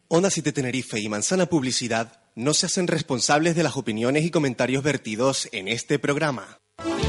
Onda 7 Tenerife y Manzana Publicidad no se hacen responsables de las opiniones y comentarios vertidos en este programa.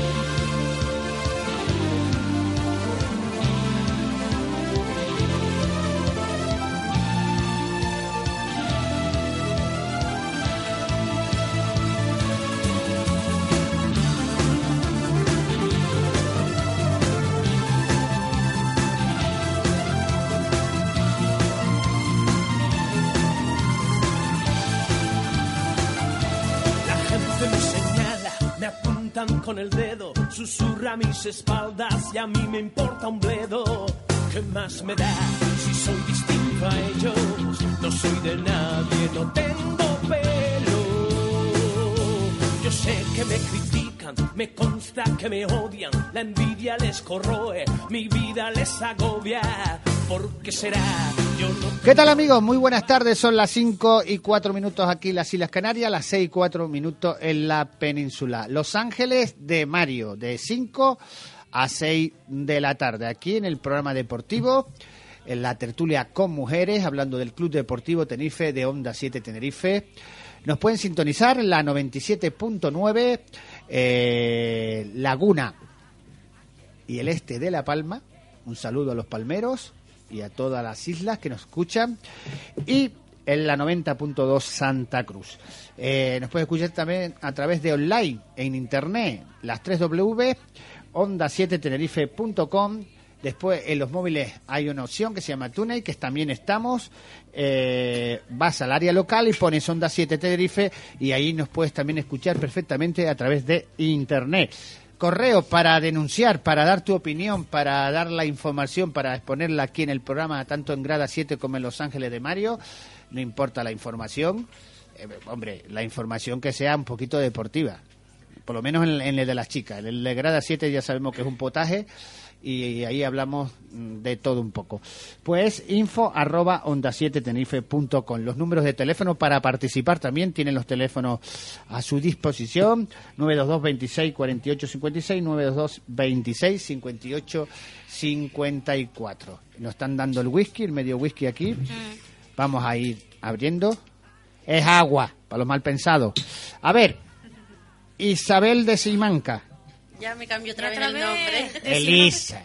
Con el dedo, susurra a mis espaldas y a mí me importa un bledo. ¿Qué más me da si soy distinto a ellos? No soy de nadie, no tengo pelo. Yo sé que me critican, me consta que me odian. La envidia les corroe, mi vida les agobia. ¿Por qué será? Yo no... ¿Qué tal, amigos? Muy buenas tardes, son las 5:04 aquí en las Islas Canarias, las 6:04 en la península. Los Ángeles de Mario, de 5 a 6 de la tarde, aquí en el programa deportivo, en la tertulia con mujeres, hablando del Club Deportivo Tenerife de Onda 7 Tenerife. Nos pueden sintonizar en la 97.9, Laguna y el este de La Palma. Un saludo a los palmeros y a todas las islas que nos escuchan, y en la 90.2 Santa Cruz. Nos puede escuchar también a través de online, en internet, las 3W, onda7tenerife.com. Después en los móviles hay una opción que se llama TuneIn, que también estamos. Vas al área local y pones Onda 7 Tenerife y ahí nos puedes también escuchar perfectamente a través de internet. Correo para denunciar, para dar tu opinión, para dar la información, para exponerla aquí en el programa, tanto en Grada 7 como en Los Ángeles de Mario. No importa la información, hombre, la información que sea un poquito deportiva, por lo menos en el de las chicas. El de Grada 7 ya sabemos que es un potaje y ahí hablamos de todo un poco. Pues info@onda7tenerife.com. Los números de teléfono para participar también tienen los teléfonos a su disposición: 922 26 48 56, 922 26 58 54. Nos están dando el whisky, el medio whisky aquí. Vamos a ir abriendo. Es agua, para los mal pensados. A ver, Isabel de Simanca. Ya me cambió otra vez el nombre. Elisa.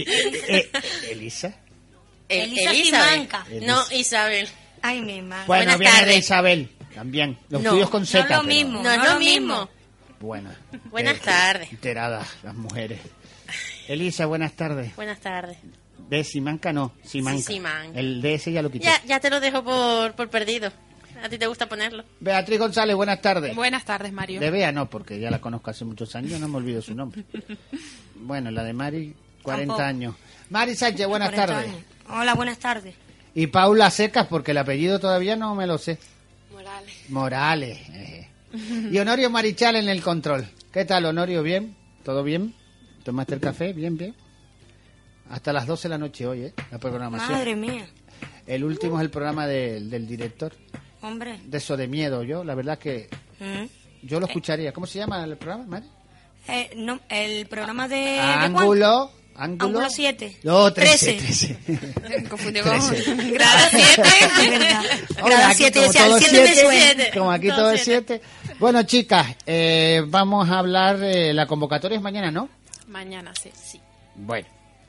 ¿Elisa? Elisa Simanca. No, Isabel. Ay, mi madre. Bueno, Buenas viene tardes. de Isabel también. Los tuyos con Z. No es lo pero- mismo. No es lo mismo. Bueno. Buenas tardes. Enteradas las mujeres. Elisa, buenas tardes. Buenas tardes. De Simanca no, Simanca. Sí, Simanca. El DS ya lo quité. Ya te lo dejo por perdido. ¿A ti te gusta ponerlo? Beatriz González, buenas tardes. Buenas tardes, Mario. De Bea no, porque ya la conozco hace muchos años, no me olvido su nombre. Bueno, la de Mari, 40 Tampoco. años. Mari Sánchez, buenas 40 tardes. años. Hola, buenas tardes. Y Paula Secas, porque el apellido todavía no me lo sé. Morales. Morales. Y Honorio Marichal en el control. ¿Qué tal, Honorio? ¿Bien? ¿Todo bien? ¿Tomaste el café? Bien, bien. Hasta las 12 de la noche hoy, la programación. Madre mía. El último es el programa del director. Hombre. De eso de miedo, yo, la verdad que yo lo escucharía. ¿Cómo se llama el programa, Mari? No, el programa de Ángulo. Ángulo 7. No, 13. 13. Me confundí con 13. Grada 7. De verdad. Hombre, Grada aquí 7, como o sea, todo el es 7 me siete, suena. como aquí todo es 7. Bueno, chicas, vamos a hablar, la convocatoria es mañana, ¿no? Mañana, sí. Bueno,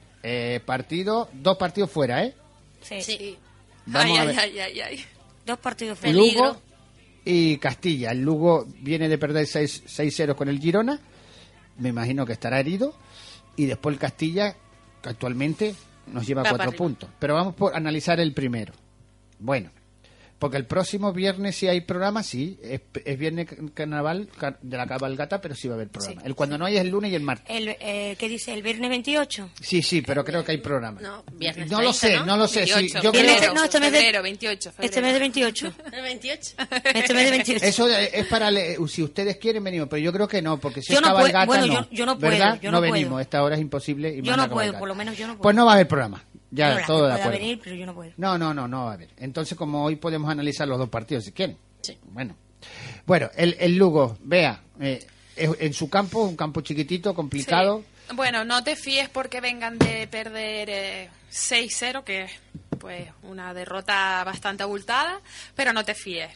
dos partidos fuera, ¿eh? Sí. Sí. Vamos a ver. Ay. 2 partidos felices. Peligro. Lugo y Castilla. El Lugo viene de perder 6-0 con el Girona. Me imagino que estará herido. Y después el Castilla, que actualmente nos lleva Va 4 para arriba. puntos. Pero vamos por analizar el primero. Bueno, porque el próximo viernes si hay programa, sí. Es viernes carnaval de la cabalgata, pero sí va a haber programa. Sí. El cuando no hay es el lunes y el martes. ¿Qué dice? ¿El viernes 28? Sí, pero creo que hay programa. No, viernes No lo 30, sé, no lo sé. Sí, 28, yo Viene creo... este- no, este mes de- febrero, 28. Este mes de 28. ¿El 28? Este mes de 28. Eso es para si ustedes quieren venimos, pero yo creo que no, porque si Yo es no puedo, cabalgata bueno, no. yo no puedo, ¿verdad? yo no no puedo. venimos, esta hora es imposible. Y Yo más no la puedo, cabalgata. por lo menos yo no puedo. Pues no va a haber programa, ya, No, la todo de gente puede acuerdo. venir, pero yo no puedo. No va a haber. Entonces, como hoy podemos analizar los dos partidos, si quieren. Sí. Bueno, el Lugo, vea, en su campo, un campo chiquitito, complicado. Sí. Bueno, no te fíes porque vengan de perder 6-0, que pues una derrota bastante abultada, pero no te fíes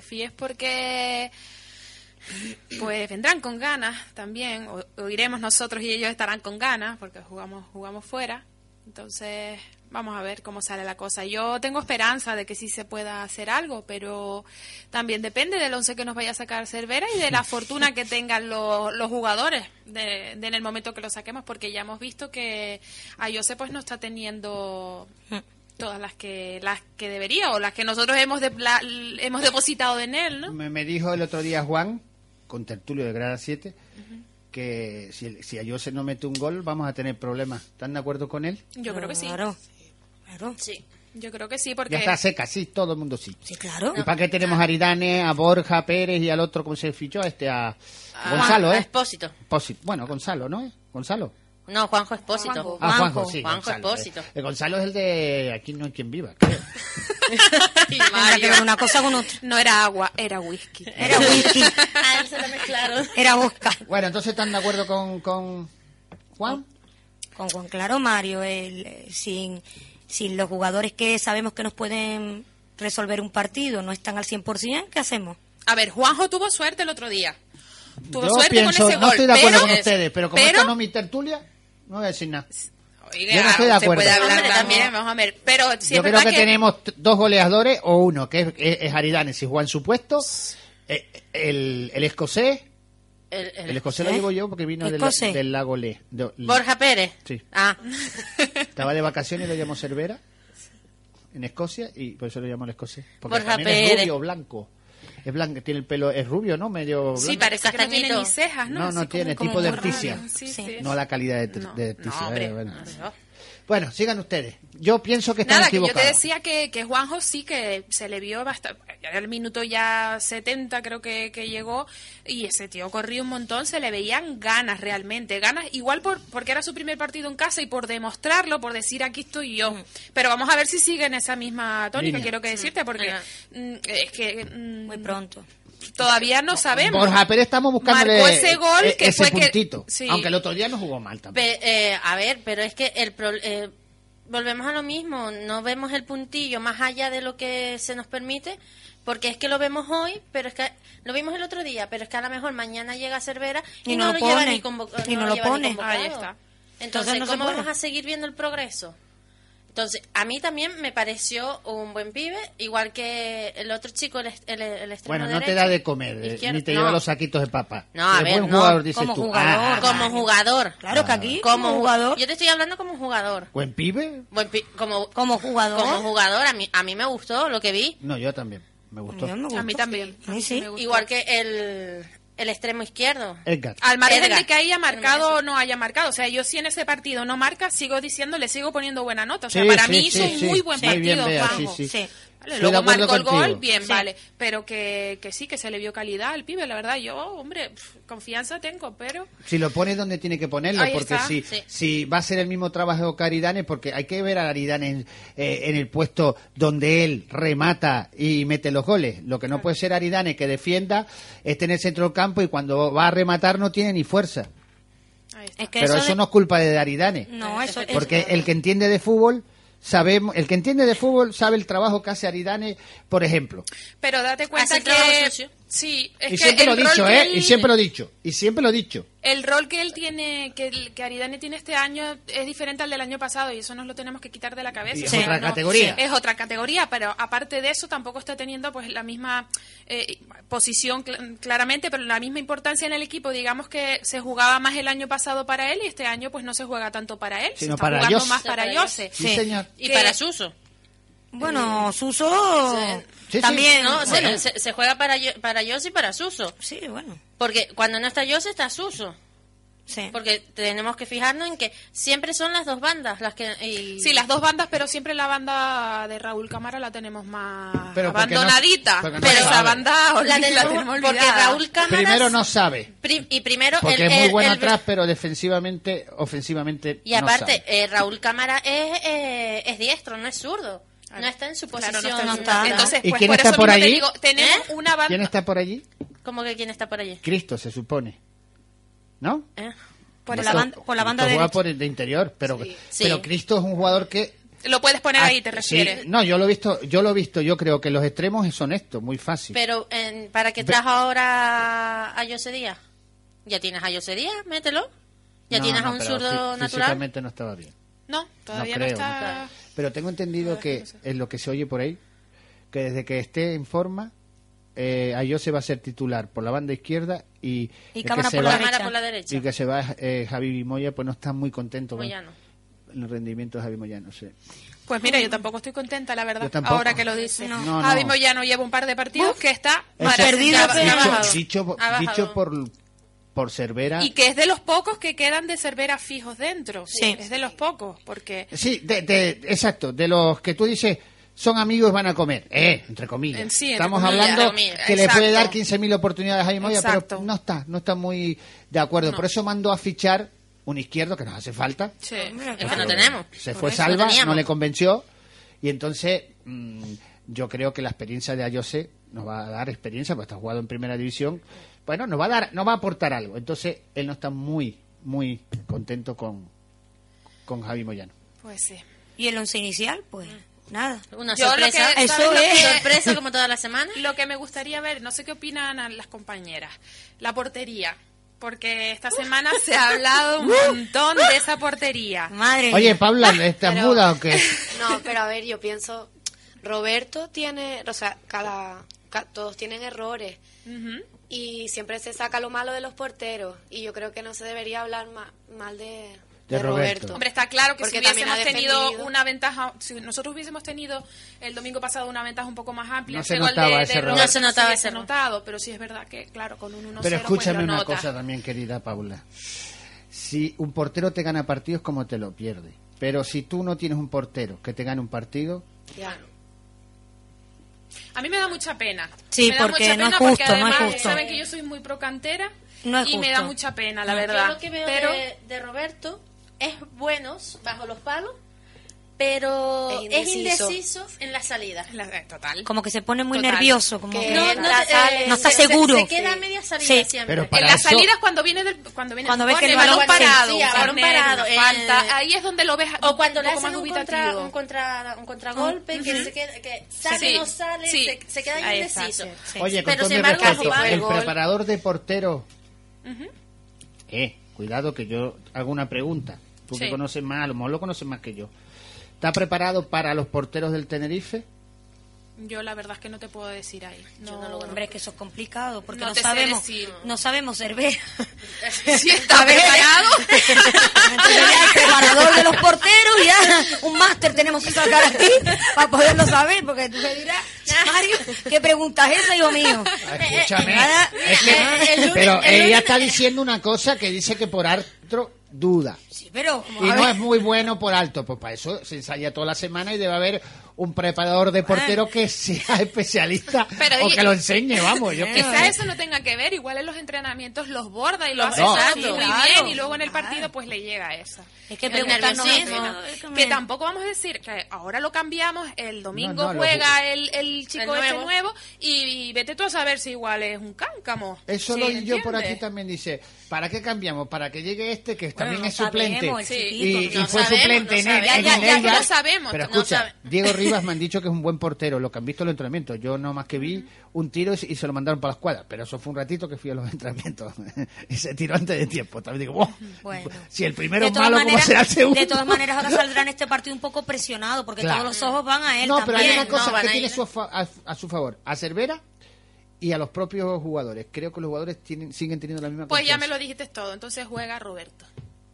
porque pues vendrán con ganas también, o iremos nosotros y ellos estarán con ganas porque jugamos fuera. Entonces vamos a ver cómo sale la cosa. Yo tengo esperanza de que sí se pueda hacer algo, pero también depende del 11 que nos vaya a sacar Cervera y de la fortuna que tengan los jugadores en el momento que lo saquemos, porque ya hemos visto que Ayose pues no está teniendo todas las que debería, o las que nosotros hemos depositado en él, ¿no? Me dijo el otro día Juan, con Tertulio de Grada 7, que si Ayose no mete un gol vamos a tener problemas. ¿Están de acuerdo con él? Yo creo que sí. Claro. Sí. Yo creo que sí, porque Ya está seca, sí, todo el mundo sí. Sí, claro. ¿Y para qué tenemos a Aridane, a Borja Pérez y al otro, cómo se fichó? A Gonzalo, A ¿eh? Espósito. Bueno, Gonzalo, ¿no? ¿Gonzalo? No, Juanjo Espósito. Juanjo, sí. Juanjo Gonzalo. Espósito. Gonzalo es el de Aquí no hay quien viva, creo. Y Tendrá que Mario. ver una cosa con otra. no era agua, era whisky. Era whisky, A él se lo mezclaron. era Oscar. Bueno, entonces ¿están de acuerdo con Juan? Con Juan Claro, Mario, sin los jugadores que sabemos que nos pueden resolver un partido, no están al 100%, ¿qué hacemos? A ver, Juanjo tuvo suerte el otro día. Tuvo Yo suerte pienso, con ese no gol. estoy de acuerdo pero, con ustedes, pero como esta no es mi tertulia, no voy a decir nada. Oiga, Yo no estoy de se acuerdo. puede hablar Hombre, también, vamos a ver. Pero si Yo es creo verdad que tenemos dos goleadores o uno, que es Aridane, si juega en su puesto. El escocés, el escocés lo digo yo porque vino ¿Escocés? del lago Le. Borja Pérez. Sí. Ah, Estaba de vacaciones y lo llamó Cervera en Escocia y por eso lo llamó el escocés. Porque Borja también es Pérez. rubio, blanco. Es blanco, tiene el pelo, es rubio, ¿no? Medio blanco. Sí, parece que no Castañito. tiene ni cejas, ¿no? No, Así no tiene, como tipo de muy articia. rubio. Sí, Sí. sí. No la calidad de No, articia. no, hombre. Bueno, sigan ustedes. Yo pienso que están Nada, que yo equivocados. te decía que Juanjo sí que se le vio bastante. Era el minuto ya 70 creo que llegó y ese tío corrió un montón, se le veían ganas realmente, ganas igual porque era su primer partido en casa y por demostrarlo, por decir aquí estoy yo. Pero vamos a ver si sigue en esa misma tónica, Línea. quiero que decirte, porque Ajá. es que Muy pronto. todavía no sabemos. Borja Pérez estamos buscando Marcó ese gol que ese fue que- puntito. sí. Aunque el otro día no jugó mal tampoco. a ver, pero es que volvemos a lo mismo, no vemos el puntillo más allá de lo que se nos permite, porque es que lo vemos hoy, pero es que lo vimos el otro día, pero es que a lo mejor mañana llega Cervera y, Y no no lo lo lleva pone. ni convocado. Y no lo pone. Ahí está. Entonces, no se ¿cómo puede. vamos a seguir viendo el progreso? Entonces, a mí también me pareció un buen pibe, igual que el otro chico, el extremo Bueno, no derecho. te da de comer, Izquierdo. ni te No. lleva los saquitos de papa. No, a Es ver, buen no, jugador, dices como tú. jugador. Como jugador. Claro que aquí, Como como jugador, Yo te estoy hablando como jugador. ¿Buen pibe? Como jugador, jugador, a mí me gustó lo que vi. No, yo también. Me gustó. Yo me gustó. A mí también. A mí sí. Me gustó. Igual que el extremo izquierdo. Edgar. Al margen Edgar. de que haya marcado o no haya marcado. O sea, yo si en ese partido no marca, sigo diciendo, le sigo poniendo buena nota. O sea, Sí, para sí, mí sí, hizo un sí. muy buen Sí, muy bien, partido, Bea, Juanjo. sí, sí. Sí. Vale, Estoy de luego acuerdo marcó el contigo. gol, bien, Sí. vale. Pero que sí, que se le vio calidad al pibe, la verdad. Yo, hombre, confianza tengo, pero... Si lo pones donde tiene que ponerlo, Ahí porque está, sí. si va a ser el mismo trabajo que Aridane, porque hay que ver a Aridane en el puesto donde él remata y mete los goles. Lo que no puede ser Aridane que defienda, esté en el centro del campo y cuando va a rematar no tiene ni fuerza. Ahí está. Es que Pero eso no es culpa de Aridane. No, eso Porque el que entiende de fútbol el que entiende de fútbol sabe el trabajo que hace Aridane, por ejemplo. Pero date cuenta Hace el trabajo que... sucio. Sí, es Y que siempre lo he el rol dicho, que él- y siempre lo he dicho, y siempre lo he dicho. El rol que él tiene, que Aridane tiene este año es diferente al del año pasado y eso nos lo tenemos que quitar de la cabeza. Y O es sea, otra categoría. Es otra categoría, pero aparte de eso tampoco está teniendo pues la misma posición claramente, pero la misma importancia en el equipo. Digamos que se jugaba más el año pasado para él y este año pues no se juega tanto para él, se Sino está para jugando Jose. más para Para Jose. Sí, Sí. señor. Y Que- para Suso. Bueno, Suso Sí, sí. también. No, bueno, se juega para Jose y para Suso. sí, bueno, Porque cuando no está Jose, está Suso. sí. Porque tenemos que fijarnos en que siempre son las dos bandas las que... Sí, las dos bandas, pero siempre la banda de Raúl Cámara la tenemos más Pero porque no- abandonadita. porque no pero sabe. esa banda La de la tenemos porque olvidada. Raúl Cámara... Primero no sabe, Y primero... porque es muy bueno atrás, pero defensivamente, ofensivamente Y no aparte, sabe. Raúl Cámara es diestro, no es zurdo. No está en su Claro, posición. no está. No. Entonces, ¿Y pues, quién por está eso por mismo te allí? digo, tenemos una banda... ¿Quién está por allí? ¿Cómo que quién está por allí? Cristo, se supone. ¿No? Por Por esa la banda Cristo juega derecha. por el de interior, pero, Sí. Sí. pero Cristo es un jugador que Lo puedes poner ahí, te refieres. Sí, no, yo lo he visto, yo creo que los extremos son estos, muy fácil. Pero, ¿para qué trajo ahora a José Díaz? ¿Ya tienes a José Díaz? Mételo. ¿Ya tienes a un pero zurdo natural? Físicamente no estaba bien. No, todavía no creo, está... Pero tengo entendido que es lo que se oye por ahí, que desde que esté en forma, Ayose va a ser titular por la banda izquierda y Cámara que por la Cámara por la derecha. y que se va Javi Moya, pues no está muy contento Moyano. con el rendimiento de Javi Moyano, sí. Pues mira, yo tampoco estoy contenta, la verdad, Yo tampoco. ahora que lo dices. No. Javi Moyano lleva un par de partidos que está Eso- perdido, ya pero- ha bajado. Dicho por Cervera. Y que es de los pocos que quedan de Cervera fijos dentro. Sí. Es de los pocos, porque... Sí, exacto, de los que tú dices son amigos van a comer, entre comillas. Sí, entre Estamos comillas, hablando que le puede dar exacto. 15.000 oportunidades a Jaime Moya, Exacto. pero no está muy de acuerdo. No. Por eso mandó a fichar un izquierdo que nos hace falta. Sí. Es que no tenemos. Se Por fue eso no Salva, teníamos. no le convenció y entonces yo creo que la experiencia de Ayose nos va a dar experiencia, porque está jugado en primera división. Bueno, nos va a aportar algo. Entonces él no está muy contento con Javi Moyano. Pues sí. Y el once inicial, pues nada. Una Yo lo sorpresa. que- Eso ¿sabes lo es. que- Sorpresa como toda la semana. Lo que me gustaría ver, no sé qué opinan a las compañeras, la portería. Porque esta semana se ha hablado un montón de esa portería. Madre Oye, mía. Paula, ¿estás Pero- muda o qué? No, pero a ver, yo pienso, Roberto tiene, o sea, todos tienen errores Ujú. y siempre se saca lo malo de los porteros y yo creo que no se debería hablar mal de Roberto. Roberto. Hombre, está claro que Porque si también hubiésemos ha tenido defendido. una ventaja, si nosotros hubiésemos tenido el domingo pasado una ventaja un poco más amplia, No se ese gol notaba de ese Roberto Roberto. No se notaba hubiese ese notado, pero sí es verdad que, claro, con un 1-0 Pero escúchame pues lo una nota. cosa también, querida Paula. Si un portero te gana partidos, como te lo pierde. Pero si tú no tienes un portero que te gane un partido, Ya. A mí me da mucha pena. Sí, Me da porque mucha no es pena justo, porque no es además justo. saben que yo soy muy pro cantera No es y me da justo. mucha pena, la Yo verdad. lo que veo pero de Roberto es buenos bajo los palos, pero Es es indeciso. indeciso en la salida. total. Como que se pone muy Total. nervioso, como Que que no, no sale, está se- seguro. Se queda a media salida Sí. siempre. Pero En para las eso- salidas cuando ve Cuando que el el balón balón sí, parado, sí, a balón corner, parado, falta, ahí es donde lo ves O cuando un le poco hacen más un dubitativo. contragolpe, que se queda, que sale Sí, no sale, sí. se queda Ahí ahí está, indeciso. sí. oye, con Pero todo sin mi embargo, respeto, casi fue el el gol. preparador de portero, cuidado que yo hago una pregunta. Tú que Sí. conoces más, a lo mejor lo conoces más que yo. ¿Está preparado para los porteros del Tenerife? Yo la verdad es que no te puedo decir ahí. Yo no lo conozco. Hombre, es que eso es complicado, porque No no, te sé sabemos, decir. no sabemos Cervera. Si está preparado. Entonces ya el preparador de los porteros, ya un máster tenemos que sacar aquí para poderlo saber, porque tú me dirás, Mario, ¿qué pregunta es esa, hijo mío? Escúchame, nada, es que- el lunes- pero el ella lunes- está diciendo una cosa que dice que por altro duda. Sí, pero Y a no ver, es muy bueno por alto, pues para eso se ensaya toda la semana y debe haber un preparador de portero que sea especialista Pero o y- que lo enseñe, vamos. Yo qué Quizás sé. eso no tenga que ver, igual en los entrenamientos los borda y lo hace No, así sí, muy claro. bien y luego en el partido pues le llega esa. es que el preguntarnos nerviosismo. eso, es Que tampoco vamos a decir que ahora lo cambiamos, el domingo No, no, lo juega el chico el este nuevo. nuevo y vete tú a saber si igual es un cáncamo. Eso Sí, lo oí yo por ¿entiendes? aquí también, dice, ¿para qué cambiamos? Para que llegue este que también no es suplente. sabemos, el Sí. chiquito. Y No fue sabemos, suplente no en sabemos. en Ya, el ya, Eibar. lo sabemos, Pero no escucha, sabe- Diego Rivas me han dicho que es un buen portero, lo que han visto en los entrenamientos. Yo no más que vi un tiro y se lo mandaron para la escuadra, pero eso fue un ratito que fui a los entrenamientos y se tiró antes de tiempo. También digo, "Buah, Bueno. si el primero De es todas malo, ¿cómo maneras- será el segundo?" De todas maneras, ahora saldrá en este partido un poco presionado, porque Claro. todos los ojos van a él No, pero hay también. una cosa no, van que a tiene ir. a su favor, a Cervera y a los propios jugadores. Creo que los jugadores siguen teniendo la misma Pues ya me confianza. lo dijiste todo, entonces juega Roberto.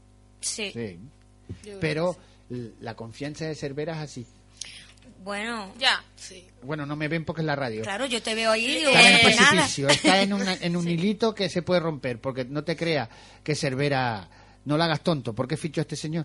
Sí. Sí, Yo pero la confianza de Cervera es así. Bueno, ya. Sí. Bueno, no me ven porque es la radio. claro, yo te veo ahí y digo, Está en el pues nada. precipicio, está en un hilito que se puede romper, porque no te creas que Cervera, no la hagas tonto. ¿Por qué fichó a este señor?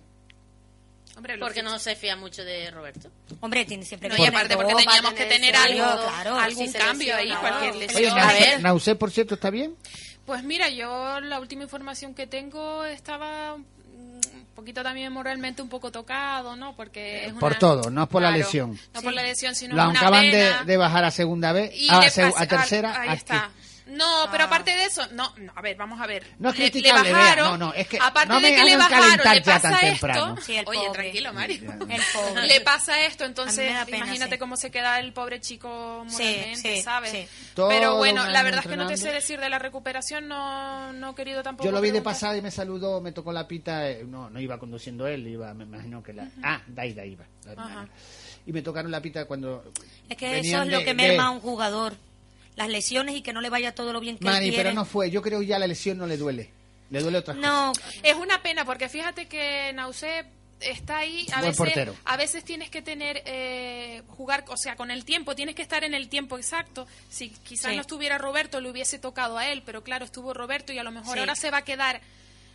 Hombre, Porque no se fía mucho de Roberto. Hombre, tiene siempre No, que y tener aparte porque dos. teníamos que tener algo, claro, algún si se cambio ahí, lesiona, cualquier wow. Oye, lesión. A ver, Nausé, por cierto, ¿está bien? pues mira, yo la última información que tengo estaba un poquito también moralmente un poco tocado, ¿no? Porque es Por una- todo, no es por la Claro, lesión. No por la lesión, sino Lo una acaban pena. de bajar a segunda vez, Y a le pasa- tercera. ahí aquí. está. No, pero aparte de eso, no, a ver, vamos a ver. No es Le criticable, bajaron, no, es que aparte no me de que le hagan bajaron, calentar le ya pasa tan esto. temprano. Sí, el Oye, pobre. tranquilo, Mario. El pobre. Le pasa esto, A mí entonces me da pena, imagínate sí. cómo se queda el pobre chico moralmente, sí, ¿sabes? sí. Todo Pero bueno, un la año verdad es que no te sé entrenando. decir de la recuperación, no he querido tampoco. Yo lo vi de preguntar. pasada y me saludó, me tocó la pita, no iba conduciendo él, iba, me imagino que Daida iba, la hermana. Y me tocaron la pita cuando Es que venían eso es lo de- que de- merma a un jugador. Las lesiones y que no le vaya todo lo bien que él Mani, quiere. pero no fue, yo creo que ya la lesión no le duele, le duele otras cosas. No, Es una pena porque fíjate que Nausé está ahí, Buen portero. a veces tienes que tener, jugar, o sea, con el tiempo, tienes que estar en el tiempo exacto. Si quizás Sí. no estuviera Roberto, le hubiese tocado a él, pero claro, estuvo Roberto y a lo mejor Sí. ahora se va a quedar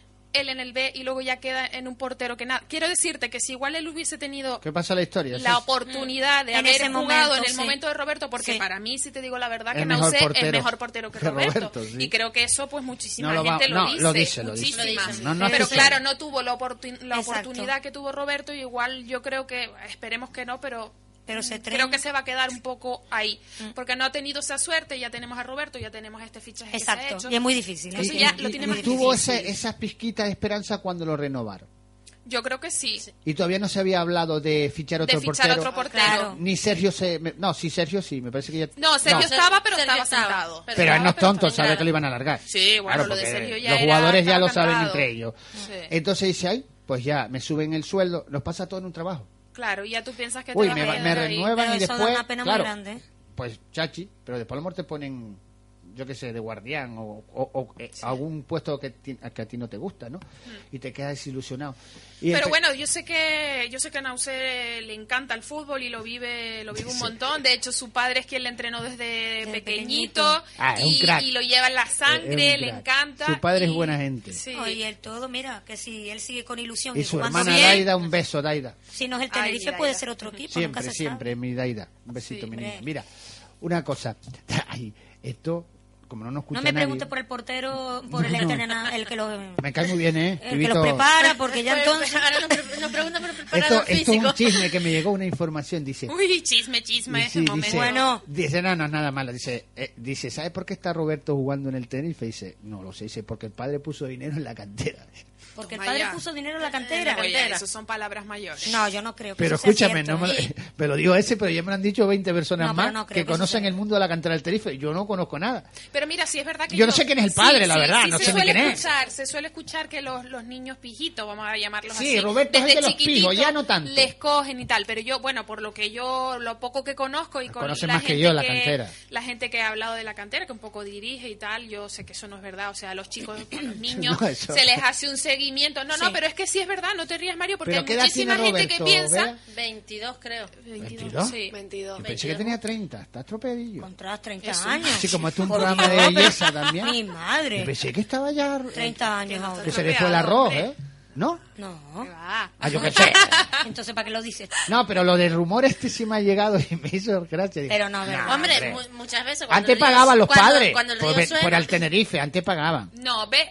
él en el B y luego ya queda en un portero que nada. Quiero decirte que si igual él hubiese tenido ¿Qué pasa la historia? la Sí. oportunidad de En haber ese jugado momento, en el sí. momento de Roberto, porque Sí. para mí, si te digo la verdad, Es que mejor Nausé es portero mejor portero que que Roberto. Roberto, sí. Y creo que eso, pues muchísima No lo va- gente no, dice. lo dice. Muchísima. No, Pero es que claro, sea. no tuvo la Exacto. oportunidad que tuvo Roberto. Y igual yo creo que, esperemos que no, pero se creo que se va a quedar un poco ahí. Porque no ha tenido esa suerte. Ya tenemos a Roberto, ya tenemos este fichaje que se ha Exacto. hecho. Y es muy difícil. ¿eh? Entonces ya lo tiene más tuvo difícil. esas pizquitas de esperanza cuando lo renovaron. Yo creo que sí. Y todavía no se había hablado de fichar otro De fichar portero. otro portero. Claro. Ni Sergio sí, Sergio sí, me parece que ya... No, Sergio estaba, pero Sergio estaba estaba. sentado. Pero él no es estaba tonto, sentado. sabe que lo iban a alargar. Sí, bueno, lo de porque Sergio ya los era- jugadores ya estaba lo saben cantado. entre ellos. Sí. Entonces dice, ay, pues ya, me suben el sueldo, nos pasa todo en un trabajo. Claro, y ya tú piensas que Uy, te vas me, a me quedar ahí. renuevan Pero y eso da después, una pena muy claro, grande, ¿eh? pues chachi, pero después a lo mejor te ponen, yo qué sé, de guardián o algún puesto que a ti no te gusta, ¿no? Y te quedas desilusionado. Y Pero el- bueno, yo sé que a Nausé le encanta el fútbol y lo vive un montón. De hecho, su padre es quien le entrenó desde pequeñito, Ah, es un crack. y lo lleva en la sangre, Es un le crack. encanta. Su padre es y- buena gente. Sí. Oye, el todo, mira, que si él sigue con ilusión y su jugando hermana bien, Daida, un beso, Daida. si no es el Ay, Tenerife, Daida. puede ser otro equipo. Siempre, nunca se siempre, mi Daida. Un besito, Sí, mi niña. hombre. Mira, una cosa. Ay, esto, como no nos escucha No me nadie, preguntes por el portero, por el el que lo me cae muy bien, ¿eh? el que Vivito, los prepara, porque ya entonces... Ahora nos pregunta por el preparador esto es físico. un chisme que me llegó una información, dice. Uy, chisme, Sí, ese dice, momento. Bueno. dice, no es nada malo. Dice, ¿sabes por qué está Roberto jugando en el Tenerife? Dice, no lo sé, dice, porque el padre puso dinero en la cantera. Porque el Toma padre ya. puso dinero en la cantera. Oye, eso son palabras mayores. No, yo no creo que Pero eso sea escúchame, cierto, no me, ¿eh? me lo digo ese, pero ya me lo han dicho 20 personas No, pero más no creo que que eso conocen sea. el mundo de la cantera del Tenerife. Yo no conozco nada. Pero mira, sí es verdad que Yo no sé quién es el padre, la verdad, no se sé ni suele quién es. escuchar, se suele escuchar que los niños pijitos, vamos a llamarlos Sí, así, Roberto es el desde de los chiquititos pijos, ya no tanto. les cogen y tal, pero yo, bueno, por lo poco que conozco y con Conocen la más que gente yo la cantera. la gente que ha hablado de la cantera, que un poco dirige y tal, yo sé que eso no es verdad, o sea, a los chicos, a los niños, No, eso- se les hace un seguimiento, no, Sí. pero es que sí es verdad, no te rías, Mario, porque Pero hay ¿qué edad muchísima tiene gente que Roberto, piensa... Bea? 22, creo. 22. Sí. 22. Yo pensé que tenía 30, está estropeadillo. Contra 30 Eso. años. Así como esto es un Por programa de Dios, pero- belleza también. Mi Yo madre. pensé que estaba ya... 30 años ahora. Que se le fue el arroz, hombre. ¿eh? ¿No? No. ¿Qué va? Ah, yo qué sé. Entonces, ¿para qué lo dices? No, pero lo del rumor sí me ha llegado y me hizo gracia. Dije, Pero no, ¿verdad? Hombre, muchas veces. cuando Antes el río- pagaban los cuando- padres Cuando el por, río suena, por el Tenerife, antes pagaban. No, ve,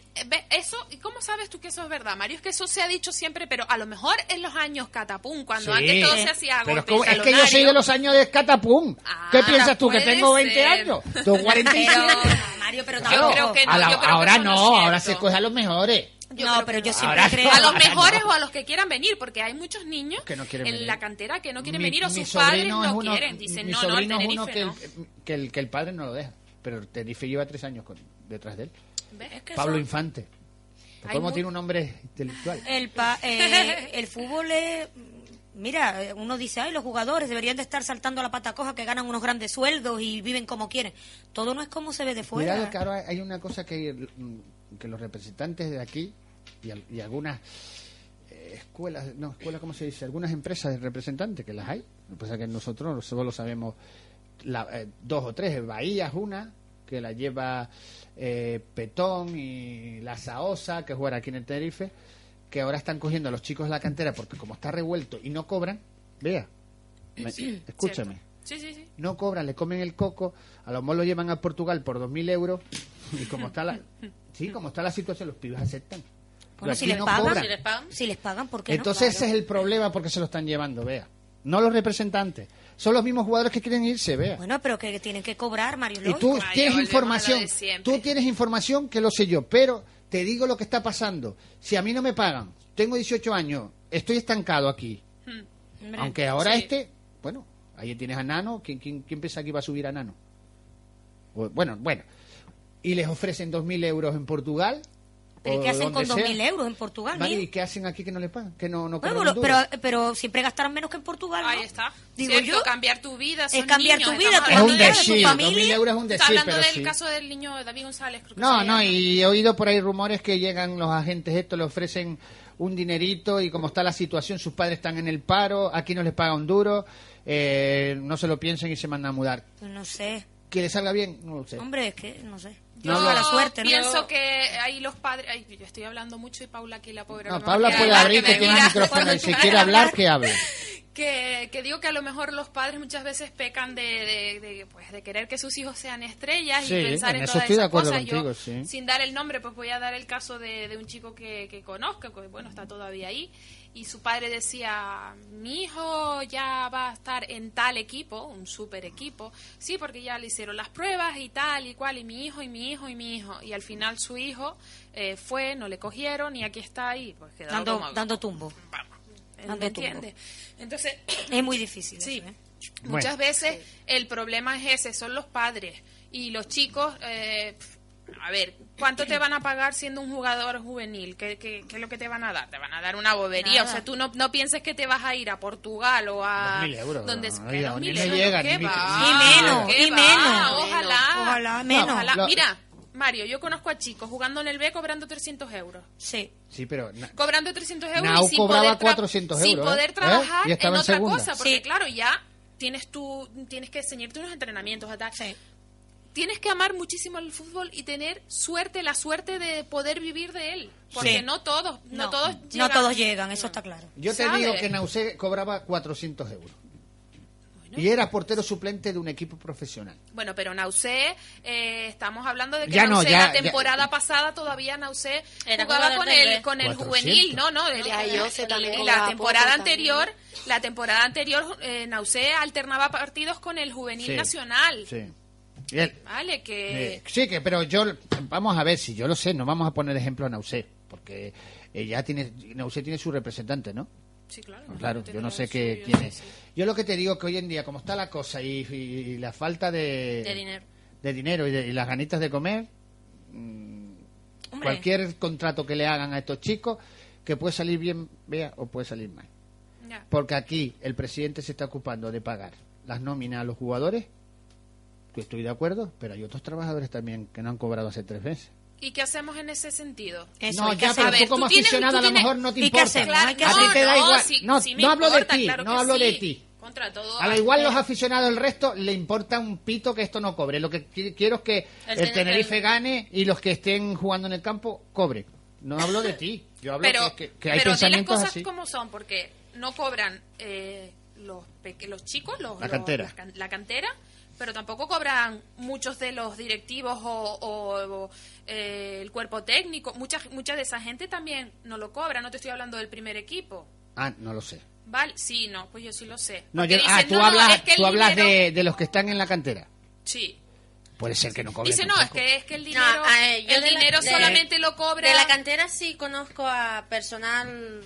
eso, ¿y cómo sabes tú que eso es verdad, Mario? Es que eso se ha dicho siempre, pero a lo mejor en los años catapum, cuando Sí. antes todo se hacía a Pero golpe es que yo soy talonario. de los años de Catapum. Ah, ¿Qué piensas tú? ¿Que puede tengo 20 ser. años? Tengo 47. Pero, Mario, pero Yo tampoco. creo que no, A la- yo creo que ahora eso no no, es ahora cierto. se coge a los mejores. Yo No, creo pero que yo no. siempre Ahora creo... A los Ahora mejores no. o a los que quieran venir, porque hay muchos niños Que no quieren en venir. la cantera que no quieren Mi- venir o mi sus padres sobrino no es uno- quieren. Dicen, mi no, el sobrino es uno Tenerife no. que el padre no lo deja. Pero el Tenerife lleva 3 años detrás de él. ¿Ves? Es que Pablo son- Infante. Hay ¿Cómo mu- tiene un nombre intelectual? El fútbol es... Mira, uno dice, ay, los jugadores deberían de estar saltando a la pata coja, que ganan unos grandes sueldos y viven como quieren. Todo no es como se ve de fuera. Cuidado que ahora hay una cosa que los representantes de aquí y algunas escuelas, ¿cómo se dice? Algunas empresas de representantes, que las hay. Lo que pasa es que nosotros solo sabemos 2 o 3. Bahía es una, que la lleva Petón y la Saosa, que juega aquí en el Tenerife, que ahora están cogiendo a los chicos de la cantera porque como está revuelto y no cobran, vea, escúchame. Sí. No cobran, le comen el coco, a lo mejor lo llevan a Portugal por 2.000 euros y como está la situación, los pibes aceptan. Pero Bueno, si aquí les no pagan, cobran. si les pagan. Si les pagan, ¿por qué Entonces no? ese es el problema porque se lo están llevando, vea. no los representantes. Son los mismos jugadores que quieren irse, vea. Bueno, pero que tienen que cobrar, Mario. Y tú lógico. tienes volvemos información, a lo de siempre. tú tienes información que lo sé yo, pero te digo lo que está pasando. Si a mí no me pagan, tengo 18 años, estoy estancado aquí. Hombre, Aunque ahora sí. bueno, ahí tienes a Nano, ¿quién piensa que iba a subir a Nano? Bueno. Y les ofrecen 2.000 euros en Portugal. ¿Pero o qué hacen con donde sea. 2.000 euros en Portugal? Vale, mira? ¿y qué hacen aquí que no le pagan? Que no Bueno, cobran un duro. pero siempre gastarán menos que en Portugal, ¿no? Ahí está. Digo Cierto, yo. cambiar tu vida. Es son cambiar niños, tu vida, estamos tu Es un hablando de familia, decir, tu familia. 2.000 euros es un Está decir, hablando pero del sí. caso del niño de David González. Creo que No, se no, llama. y he oído por ahí rumores que llegan los agentes estos, le ofrecen un dinerito y como está la situación, sus padres están en el paro, aquí no les paga un duro, no se lo piensen y se mandan a mudar. Pues no sé. Que le salga bien, no lo sé. Hombre, es que no sé. Yo Yo la suerte, ¿no? pienso que ahí los padres... Ay, yo estoy hablando mucho y Paula aquí, la pobre. No, no Paula me puede quiere abrir, que me tiene el mira. micrófono y si Cuando quiere tú hablar, que hable. Que digo que a lo mejor los padres muchas veces pecan de querer que sus hijos sean estrellas Sí, y pensar en en eso todas estoy de esas acuerdo cosas. contigo, Yo, sí. sin dar el nombre, pues voy a dar el caso de un chico que conozco, que bueno, está todavía ahí, y su padre decía, mi hijo ya va a estar en tal equipo, un super equipo, sí, porque ya le hicieron las pruebas y tal y cual, y mi hijo, y mi hijo, y mi hijo, y al final su hijo fue, no le cogieron, y aquí está ahí, pues quedado Dando tumbo. Vamos, dando ¿me entiendes? Entonces... Es muy difícil. Sí, eso, ¿eh? muchas veces el problema es ese, son los padres y los chicos. A ver, ¿cuánto te van a pagar siendo un jugador juvenil? ¿Qué es lo que te van a dar? Te van a dar una bobería. Nada. O sea, tú no pienses que te vas a ir a Portugal o a... 2.000 euros, donde no, que no, 2.000 ni me euros, llegan, ¿qué ni me- va? Y menos, ¿Qué y va? menos. Ojalá. Menos. Ojalá. Lo- Mira, Mario, yo conozco a chicos jugando en el B cobrando 300 euros. Sí. Sí, pero... Cobrando 300 euros Nau y sin cobraba poder 400 sin euros, poder ¿eh? trabajar Y estaba en en otra segunda. cosa, porque Sí. claro, ya tienes que ceñirte unos entrenamientos, tal. Sí. Tienes que amar muchísimo el fútbol y tener la suerte de poder vivir de él, porque Sí. no todos No llegan. todos llegan, eso está claro. Yo te ¿Sabe? digo que Nausé cobraba 400 euros. Y era portero suplente de un equipo profesional. Bueno, pero Nausé, estamos hablando de que Ya no, Nausé ya- la temporada pasada todavía Nausé Era jugaba jugador del B. con el 400. juvenil, no, Ya, Jose también la cobraba temporada poco anterior, Nausé alternaba partidos con el juvenil Sí, nacional. Sí. Y él- Vale, que pero yo, vamos a ver, si yo lo sé, no vamos a poner ejemplo a Nausé, porque Nausé tiene su representante, ¿no? sí, claro. Claro, yo no sé qué quién es. Yo lo que te digo que hoy en día, como está la cosa y la falta De dinero. de dinero y las ganitas de comer, Hombre, cualquier contrato que le hagan a estos chicos, que puede salir bien, vea, o puede salir mal. Ya. Porque aquí el presidente se está ocupando de pagar las nóminas a los jugadores, que estoy de acuerdo, pero hay otros trabajadores también que no han cobrado hace 3 meses. ¿Y qué hacemos en ese sentido? eso, No, hay que ya, hacer. pero A ver, tú como tú tienes- aficionado a tú lo tienes- mejor no te ¿Y qué importa. hacemos? Claro, hay que A ti hacer. te da igual. sí, No, sí me no hablo de importa, ti, claro no que hablo de sí. ti. Contra todo. A lo igual los aficionados del resto le importa un pito que esto no cobre. Lo que quiero es que el Tenerife gane y los que estén jugando en el campo cobren. No hablo de ti. Yo hablo Pero, que hay pero di las pensamientos cosas así. como son, porque no cobran los chicos, La cantera. la cantera, pero tampoco cobran muchos de los directivos o el cuerpo técnico. Mucha de esa gente también no lo cobra. No te estoy hablando del primer equipo. Ah, no lo sé. ¿Vale? Sí, no, pues yo sí lo sé. No, Porque dicen, tú no, hablas, es que el tú hablas dinero- de los que están en la cantera. Sí. Puede ser que no cobren. Dice, no, tampoco. es que el dinero, yo el de la- dinero de- solamente lo cobra... De la cantera sí conozco a personal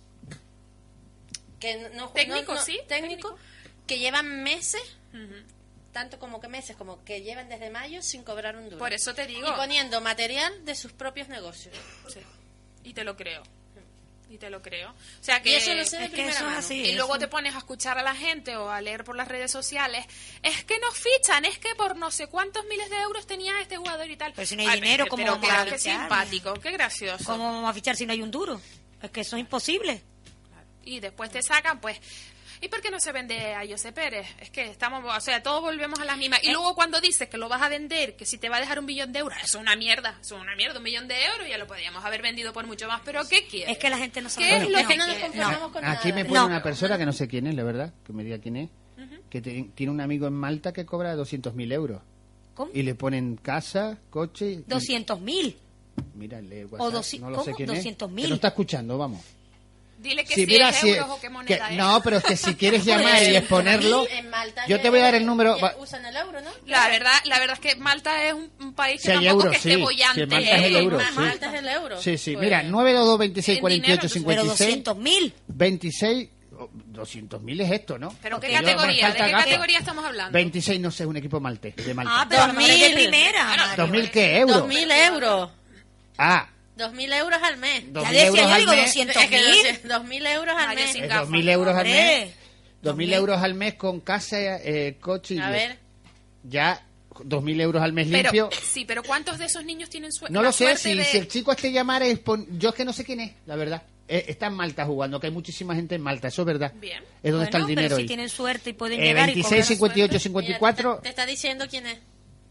que Técnico, sí, técnico, que llevan meses, tanto como que meses, como que llevan desde mayo sin cobrar un duro. Por eso te digo. Y poniendo material de sus propios negocios. Sí. Y te lo creo. Y te lo creo. O sea que... Y eso lo sé de es que primera eso es mano. así. Y luego eso. te pones a escuchar a la gente o a leer por las redes sociales, es que nos fichan, es que por no sé cuántos miles de euros tenía este jugador y tal. Pero si no hay dinero, ¿cómo pero vamos qué- a qué fichar? simpático, qué gracioso. ¿Cómo vamos a fichar si no hay un duro? Es que eso es imposible. Y después te sacan, pues... ¿Y por qué no se vende a José Pérez? Es que estamos, o sea, todos volvemos a las mismas. Y luego cuando dices que lo vas a vender, que si te va a dejar 1 millón de euros, eso es una mierda, 1 millón de euros, ya lo podíamos haber vendido por mucho más. ¿Pero qué quieres? Es que la gente no sabe ¿Qué es lo que no nos quiere? conformamos con Aquí nada. me pone No. una persona que no sé quién es, la verdad, que me diga quién es, que tiene un amigo en Malta que cobra 200.000 euros. ¿Cómo? Y le ponen casa, coche... y- 200.000. Mírale, O WhatsApp, 200, no lo sé ¿cómo? quién es. 200.000. Que no está escuchando, vamos. Dile que Sí, 100 mira, euros o qué moneda es. no, pero es que si quieres llamar y exponerlo, En Malta yo te voy a dar el número. Usan el euro, ¿no? La verdad es que Malta es un país que Si hay tampoco euros, que esté sí. bollante. Si Malta es el euro, sí. Malta es el euro. Sí, sí, Pues, mira, 922 26 en 48 dinero, Pero 56 200.000. 26 200.000 es esto, ¿no? ¿Pero qué Porque yo me categoría? ¿De falta qué gafas. categoría estamos hablando? 26, no sé, un equipo maltés, de Malta. Ah, pero a lo mejor es de 2000. primera. Mario. ¿2000 qué? ¿Euros? 2.000 euros. Ah, 2.000 euros al mes. 2.000 decía euros yo, al digo, mes. 200.000. 2.000 euros al Mario, mes. sin Es gafas. 2.000 euros al mes. Hombre, 2.000 euros al mes con casa, coche y A luz. ver. Ya 2.000 euros al mes Pero, limpio. sí, pero ¿cuántos de esos niños tienen No la lo sé, suerte si, de- si el chico este llamara, yo es que no sé quién es, la verdad. Está en Malta jugando, que hay muchísima gente en Malta, eso es verdad. Bien. Es donde está el bueno, dinero pero si hoy. tienen suerte y pueden llegar y 26, cobrar 58, suerte. 54. Mira, te está diciendo quién es.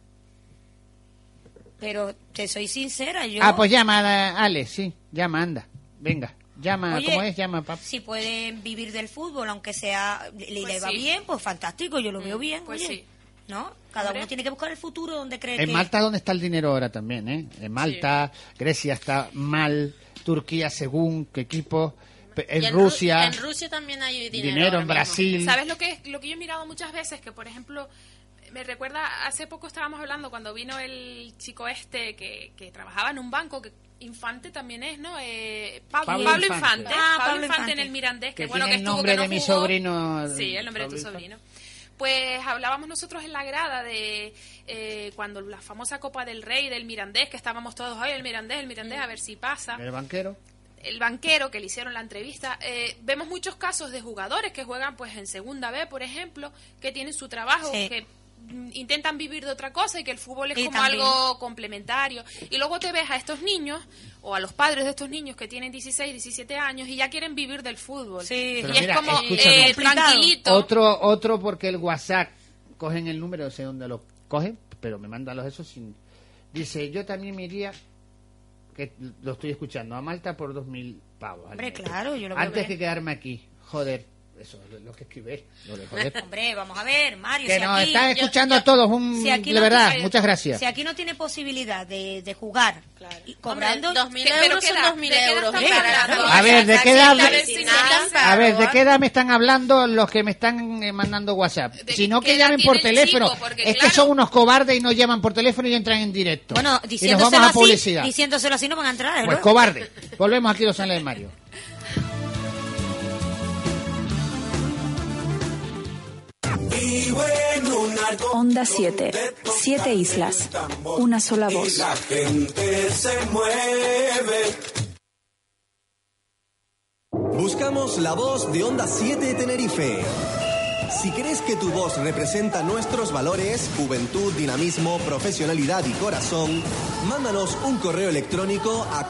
Pero te soy sincera, yo... Ah, pues llama, Ale, sí, llama, anda. Venga, llama, Oye, ¿cómo es? Llama, papá. Si pueden vivir del fútbol, aunque sea le Pues va sí. bien, pues fantástico, yo lo veo bien. pues oye. sí. ¿No? Cada Hombre. uno tiene que buscar el futuro donde cree En que... Malta, ¿dónde está el dinero ahora también, En Malta, Grecia está mal, Turquía según qué equipo, en Y Rusia, En Rusia también hay dinero. dinero ahora en mismo. Brasil. ¿Sabes lo que yo he mirado muchas veces? Que, por ejemplo, me recuerda, hace poco estábamos hablando cuando vino el chico este que trabajaba en un banco, que Infante también es, ¿no? Pablo Pablo Infante. Infante. Ah, Pablo Pablo Infante Infante. en el Mirandés, que Que bueno, tiene que el estuvo, nombre que no de mi jugó. sobrino. Sí, el nombre de tu Pablo sobrino. Pues hablábamos nosotros en la grada de cuando la famosa Copa del Rey del Mirandés, que estábamos todos, ay, el Mirandés, a ver si pasa. El banquero. El banquero que le hicieron la entrevista, vemos muchos casos de jugadores que juegan pues en segunda B, por ejemplo, que tienen su trabajo, Sí. que intentan vivir de otra cosa y que el fútbol es Y como también. algo complementario. Y luego te ves a estos niños o a los padres de estos niños que tienen 16, 17 años y ya quieren vivir del fútbol. Sí. Pero Y es mira, como escúchame. Complicado. tranquilito. Otro porque el WhatsApp cogen el número, no sé dónde lo cogen, pero me mandan los esos sin... Dice, yo también me iría, que lo estoy escuchando, a Malta por 2.000 pavos. al Hombre, mes. claro, yo lo veo Antes bien. que quedarme aquí, joder, eso es lo que escribes, lo de joder. Hombre, vamos a ver, Mario, Que si nos aquí... están escuchando a todos, si aquí de no verdad, tiene- muchas gracias. Si aquí no tiene posibilidad de jugar y cobrando... Hombre, 2.000 pero euros ¿qué son edad? 2.000 ¿De qué edad euros. estamos Mira, hablando? A ver, ¿de qué edad? A ver si no- A ver, ¿de qué edad me están hablando los que me están mandando WhatsApp? ¿De Si no, qué que edad llamen por tiene el teléfono. chico? Porque, Es que claro- son unos cobardes y no llaman por teléfono y entran en directo. Bueno, y nos diciéndoselo vamos a así, publicidad. diciéndoselo así no van a entrar, ¿eh? Pues ¿no? cobarde. Volvemos aquí, Los Ángeles Mario. Onda 7. 7 islas. Una sola voz. La gente se mueve. Buscamos la voz de Onda 7 Tenerife. Si crees que tu voz representa nuestros valores, juventud, dinamismo, profesionalidad y corazón, mándanos un correo electrónico a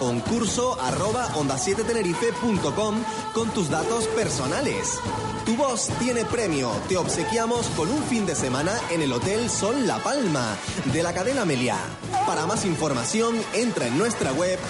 concurso@onda7tenerife.com con tus datos personales. Tu voz tiene premio. Te obsequiamos con un fin de semana en el Hotel Sol La Palma de la cadena Meliá. Para más información, entra en nuestra web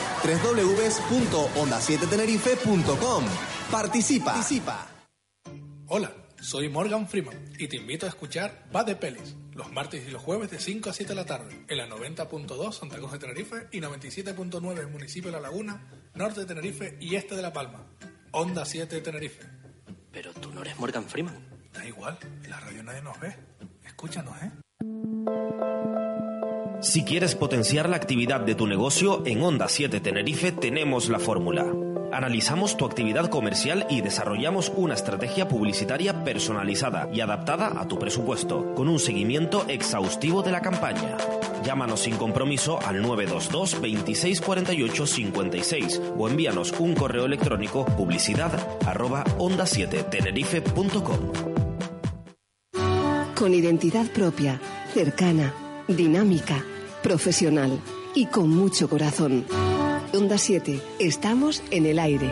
www.onda7tenerife.com. Participa. Hola, soy Morgan Freeman y te invito a escuchar Va de Pelis, los martes y los jueves de 5 a 7 de la tarde, en la 90.2 Santa Cruz de Tenerife y 97.9 municipio de La Laguna, norte de Tenerife y este de La Palma. Onda 7 Tenerife. Pero tú no eres Morgan Freeman. Da igual, en la radio nadie nos ve. Escúchanos, ¿eh? Si quieres potenciar la actividad de tu negocio, en Onda 7 Tenerife tenemos la fórmula. Analizamos tu actividad comercial y desarrollamos una estrategia publicitaria personalizada y adaptada a tu presupuesto, con un seguimiento exhaustivo de la campaña. Llámanos sin compromiso al 922 26 48 56 o envíanos un correo electrónico publicidad@onda7tenerife.com. Con identidad propia, cercana, dinámica, profesional y con mucho corazón. Onda 7, estamos en el aire.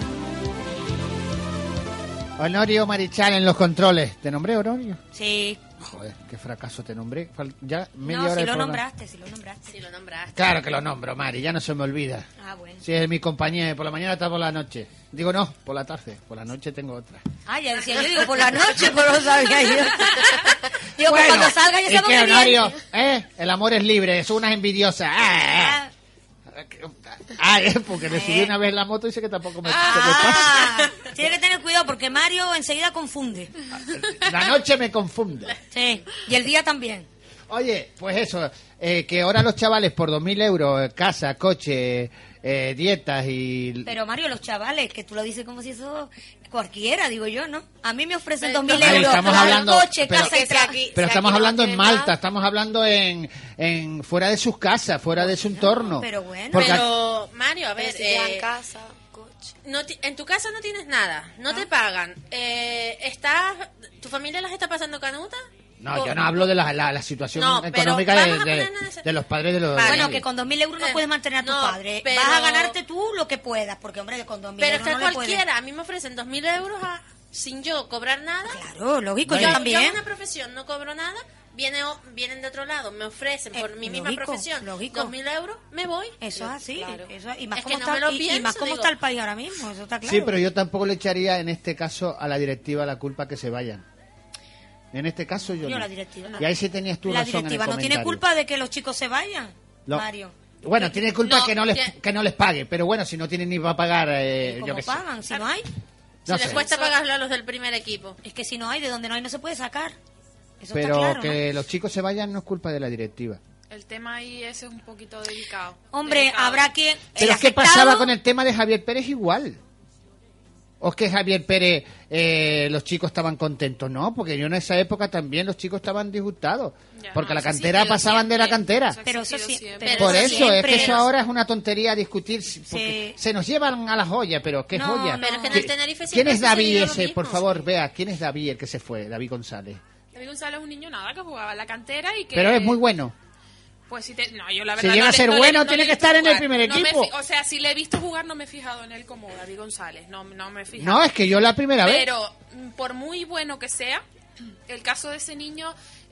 Honorio Marichal en los controles. ¿Te nombré, Honorio? Sí. Joder, qué fracaso te nombré. Ya media No, hora si de lo programa. nombraste, si lo nombraste. Si lo nombraste. Claro que lo nombro, Mari, ya no se me olvida. Ah, bueno. Si es mi compañía, por la mañana está por la noche. Digo, no, por la tarde. Por la noche tengo otra. Ah, ya decía yo, digo, por la noche, pero no sabía yo. Digo, Bueno, cuando salga ya ¿y sabemos qué, que Honorio? viene. El amor es libre, son unas envidiosas. Porque le subí una vez la moto y dice que tampoco me pasa. Tiene que tener cuidado porque Mario enseguida confunde. La noche me confunde. Sí, y el día también. Oye, pues eso, que ahora los chavales por 2.000 euros, casa, coche, dietas y... Pero Mario, los chavales, que tú lo dices como si eso cualquiera, digo yo, ¿no? A mí me ofrecen Pero 2.000 Ahí euros, estamos hablando, coche, pero- casa y traje. Pero estamos hablando en Malta, estamos hablando en fuera de sus casas, fuera de su entorno. Pero bueno. Porque Pero, Mario, a ver, Pero si llevan casa, coche. en tu casa no tienes nada, no te pagan. ¿Tu familia las está pasando canuta? no, yo no hablo de la situación No, pero económica vamos a ponernos en ese- de los padres de los... Bueno, que con 2.000 euros no puedes mantener a tu no, padre. pero- Vas a ganarte tú lo que puedas, porque, hombre, con 2.000 Pero es euros que no le puedes. cualquiera, a mí me ofrecen 2.000 euros sin yo cobrar nada. Claro, lógico, No, yo y- también. Yo en una profesión no cobro nada, vienen de otro lado, me ofrecen por mi misma lógico, profesión lógico. 2.000 euros, me voy. Eso es así. Claro. Eso, y más Es que como no me lo y pienso, más como digo. está el país ahora mismo, eso está claro. Sí, pero yo tampoco le echaría en este caso a la directiva la culpa que se vayan. En este caso yo Yo no. la directiva no. Y ahí sí tenías tú La razón directiva en el no tiene comentario. culpa de que los chicos se vayan, No. Mario. Bueno, tiene culpa No, que no les pague, pero bueno, si no tienen ni para pagar, yo ¿Cómo qué sé. pagan? Si no hay, Si No les sé. cuesta pagarlo a los del primer equipo. es que si no hay, de donde no hay no se puede sacar. Eso Pero está claro, que ¿no? los chicos se vayan no es culpa de la directiva. El tema ahí ese es un poquito delicado. Hombre, Delicado. habrá quien... Pero el ¿qué afectado- pasaba con el tema de Javier Pérez igual? ¿O es que Javier Pérez, los chicos estaban contentos? No, porque yo en esa época también los chicos estaban disgustados. Ya, Porque no, la eso ha cantera existido pasaban de la siempre. cantera. Eso ha Pero eso existido sí, siempre. pero Por eso, siempre. es que eso ahora es una tontería discutir, porque Sí. se nos llevan a la joya, pero ¿qué No, joya? pero es que en el ¿Qui- Tenerife ¿Quién siempre es ha David sucedido lo ese? mismo. Por favor, vea, ¿quién es David el que se fue? David González. David González es un niño nada que jugaba en la cantera y que... Pero es muy bueno. Pues no, yo la Si verdad llega no a ser no bueno, no tiene he que visto estar en el jugar. primer No me equipo. o sea, si le he visto jugar no me he fijado en él como David González, no me he fijado. No, es que yo la primera vez. Pero por muy bueno que sea, el caso de ese niño,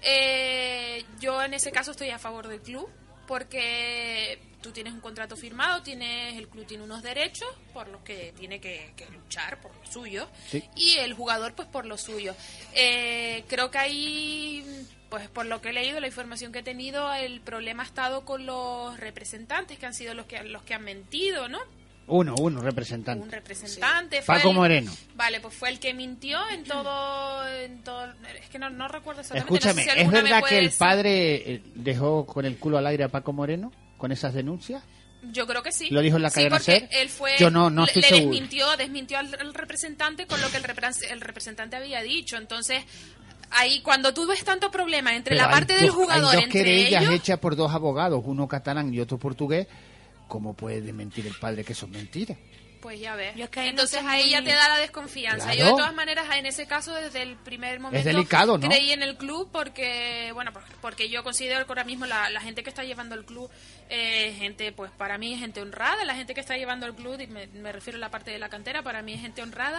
yo en ese caso estoy a favor del club, porque tú tienes un contrato firmado, el club tiene unos derechos por los que tiene que luchar por lo suyo, Sí. y el jugador pues por lo suyo. Creo que ahí, pues por lo que he leído, la información que he tenido, el problema ha estado con los representantes, que han sido los que han mentido, ¿no? Uno, representante. Un representante. Fue Paco el- Moreno. Vale, pues fue el que mintió en todo... Es que no recuerdo exactamente. Escúchame, no sé si ¿es alguna me verdad puede que el decir. padre dejó con el culo al aire a Paco Moreno con esas denuncias? Yo creo que sí. ¿Lo dijo en la Sí, cadena porque SER? él fue... Yo no le estoy seguro. desmintió al representante con lo que el representante había dicho. Entonces, ahí cuando tú ves tanto problema entre Pero la parte hay del dos- jugador, hay dos entre querellas ellos... hechas por dos abogados, uno catalán y otro portugués. ¿Cómo puede desmentir el padre que eso es mentira? Pues ya ves. Yo es que ahí no Entonces sé ahí muy- ya te da la desconfianza. Claro. Yo de todas maneras en ese caso desde el primer momento delicado, ¿no? creí en el club porque porque yo considero que ahora mismo la gente que está llevando el club gente, pues para mí es gente honrada. La gente que está llevando el club, y me refiero a la parte de la cantera, para mí es gente honrada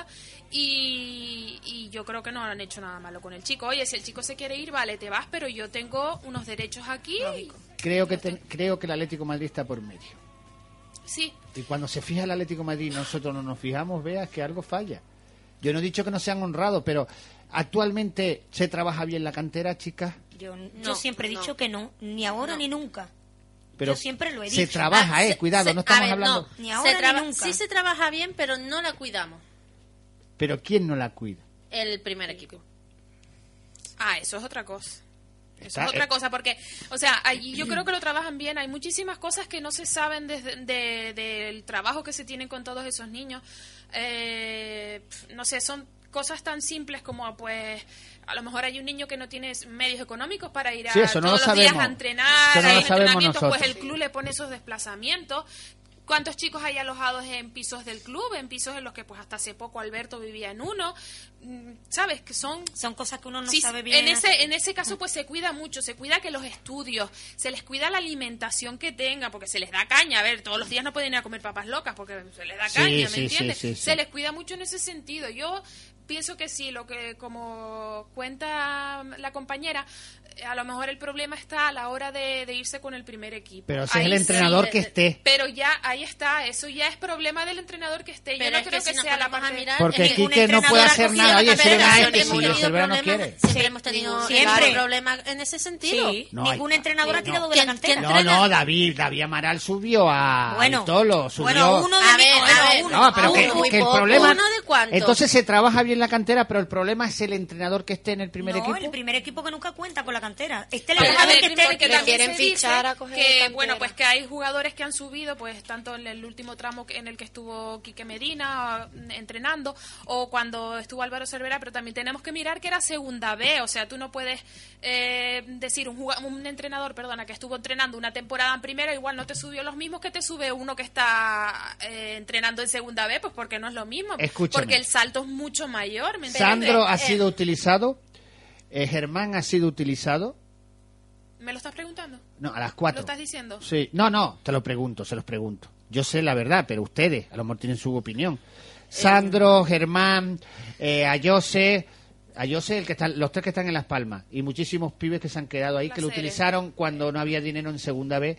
y yo creo que no han hecho nada malo con el chico. Oye, si el chico se quiere ir, vale, te vas, pero yo tengo unos derechos aquí. Creo que el Atlético de Madrid está por medio. Sí. Y cuando se fija el Atlético de Madrid, nosotros no nos fijamos, veas que algo falla. Yo no he dicho que no sean honrados, pero actualmente se trabaja bien la cantera, chicas. Yo siempre he dicho que no, ni ahora ni nunca. Pero Yo siempre lo he se dicho. trabaja, cuidado, no estamos hablando. no, ni ahora ni nunca. Sí se trabaja bien, pero no la cuidamos. Pero ¿quién no la cuida? El primer equipo. Ah, eso es otra cosa. Eso Está- es otra cosa, porque, o sea, allí yo creo que lo trabajan bien. Hay muchísimas cosas que no se saben del trabajo que se tiene con todos esos niños. No sé, son cosas tan simples como, pues, a lo mejor hay un niño que no tiene medios económicos para ir Sí, eso no todos lo los días sabemos. a entrenar, Eso no a lo los sabemos entrenamientos, pues nosotros. el club le pone esos desplazamientos. ¿Cuántos chicos hay alojados en pisos del club? En pisos en los que pues hasta hace poco Alberto vivía en uno. ¿Sabes? Que son cosas que uno no sí, sabe bien. en ese caso pues se cuida mucho, se cuida que los estudios, se les cuida la alimentación que tengan, porque se les da caña. A ver, todos los días no pueden ir a comer papas locas porque se les da Sí, caña, sí, ¿me entiendes? sí, sí, sí. Se les cuida mucho en ese sentido. Yo pienso que sí, lo que como cuenta la compañera, a lo mejor el problema está a la hora de irse con el primer equipo. Pero si es el entrenador que esté. Pero ya, ahí está, eso ya es problema del entrenador que esté. Pero yo no es creo que si sea la parte... Porque Quique no puede hacer nada. Oye, Silvera no quiere. Siempre hemos tenido problemas en ese sentido. Sí, No, ningún entrenador ha tirado de la ¿Quién cantera. No, David Amaral subió a Tolo, subió. Bueno, uno de uno. No, pero que el problema... ¿Uno de cuánto? Entonces se trabaja bien la cantera, pero el problema es el entrenador que esté en el primer equipo. No, el primer equipo que nunca cuenta con la cantera. Porque también quieren se dice fichar a coger que, cantera. bueno, pues que hay jugadores que han subido, pues tanto en el último tramo en el que estuvo Quique Medina entrenando, o cuando estuvo Álvaro Cervera, pero también tenemos que mirar que era segunda B, o sea, tú no puedes decir un entrenador, que estuvo entrenando una temporada en primera, igual no te subió los mismos que te sube uno que está entrenando en segunda B, pues porque no es lo mismo. Escúchame. Porque el salto es mucho mayor, ¿me entiendes? Sandro ha sido utilizado, Germán ha sido utilizado. ¿Me lo estás preguntando? No, a las 4. ¿Lo estás diciendo? Sí, no, se los pregunto. Yo sé la verdad, pero ustedes a lo mejor tienen su opinión. Sandro, Germán, Ayose, los tres que están en Las Palmas, y muchísimos pibes que se han quedado ahí, que lo utilizaron cuando no había dinero en segunda B.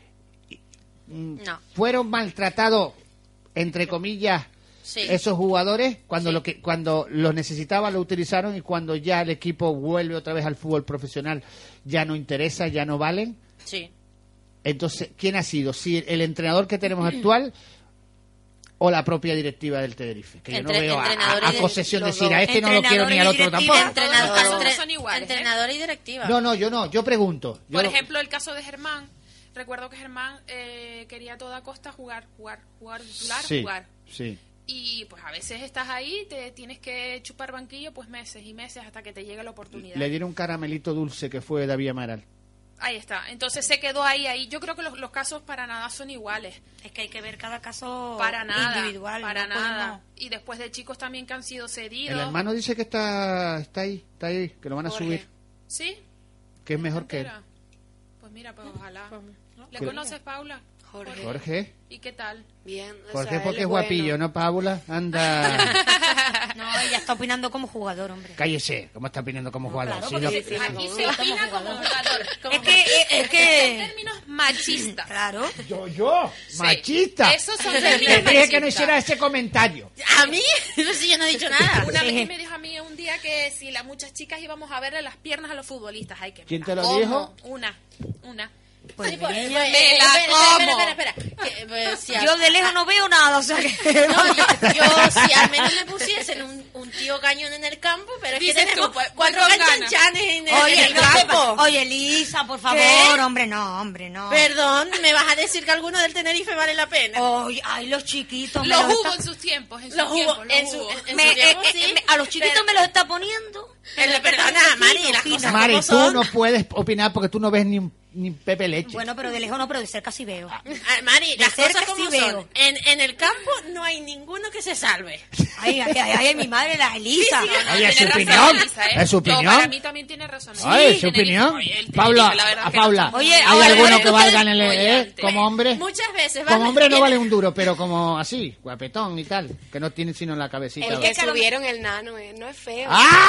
No. Fueron maltratados, entre comillas, esos jugadores cuando los necesitaban lo utilizaron, y cuando ya el equipo vuelve otra vez al fútbol profesional ya no interesa, ya no valen. Sí. Entonces, ¿quién ha sido? ¿Si el entrenador que tenemos actual o la propia directiva del Tenerife? Que yo no veo a posesión decir a este no lo quiero ni al otro tampoco. Entrenador y directiva. Yo pregunto. Por ejemplo, el caso de Germán. Recuerdo que Germán quería a toda costa jugar titular, jugar. Sí. Y pues a veces estás ahí, te tienes que chupar banquillo pues meses y meses hasta que te llegue la oportunidad. Le dieron un caramelito dulce que fue David Amaral. Ahí está. Entonces se quedó ahí. Yo creo que los casos para nada son iguales. Es que hay que ver cada caso para nada, individual. Para nada. Y después de chicos también que han sido cedidos. El hermano dice que está ahí, que lo van a subir. ¿Sí? Que es mejor que él. Pues mira, pues ojalá. ¿Le conoces, Paula? Jorge. ¿Y qué tal? Bien. Jorge porque es guapillo, ¿no, Paula? Anda. No, ella está opinando como jugador, hombre. Cállese, ¿cómo está opinando como jugador? Claro, aquí se opina como jugador. Es que... En términos machistas. Claro. Yo, machista. Esos son términos machistas. Te dije que no machistas. hiciera ese comentario. ¿A mí? No sé, yo no he dicho nada. Una vez me dijo a mí un día que si las muchas chicas íbamos a verle las piernas a los futbolistas. Ay, que ¿Quién te lo dijo? Una. Pues Sí, espera. Yo de lejos no veo nada, o sea que... yo si al menos me pusiesen un tío cañón en el campo, pero es que tenemos cuatro canchanchanes en el campo. Oye, Lisa, por favor, hombre, no. Perdón, ¿me vas a decir que alguno del Tenerife vale la pena? Oye, ay, los chiquitos. Los hubo en sus tiempos, en su tiempo, sí. A los chiquitos me los está poniendo. Perdona, Mari, las cosas Mari, como tú son. no puedes opinar porque tú no ves ni Pepe Leche. Bueno, pero de lejos no, pero de cerca sí veo. Mari, las cerca cosas como sí son. veo. En el campo no hay ninguno que se salve. Ay, mi madre, la Elisa. Oye, es su opinión. Es su opinión. Para mí también tiene razón. Ay, su opinión. Paula, Oye, ¿hay alguno que valga en el como hombre? Muchas veces como hombre no vale un duro, pero como así, guapetón y tal, que no tiene sino en la cabecita. El que subieron el nano, no es feo.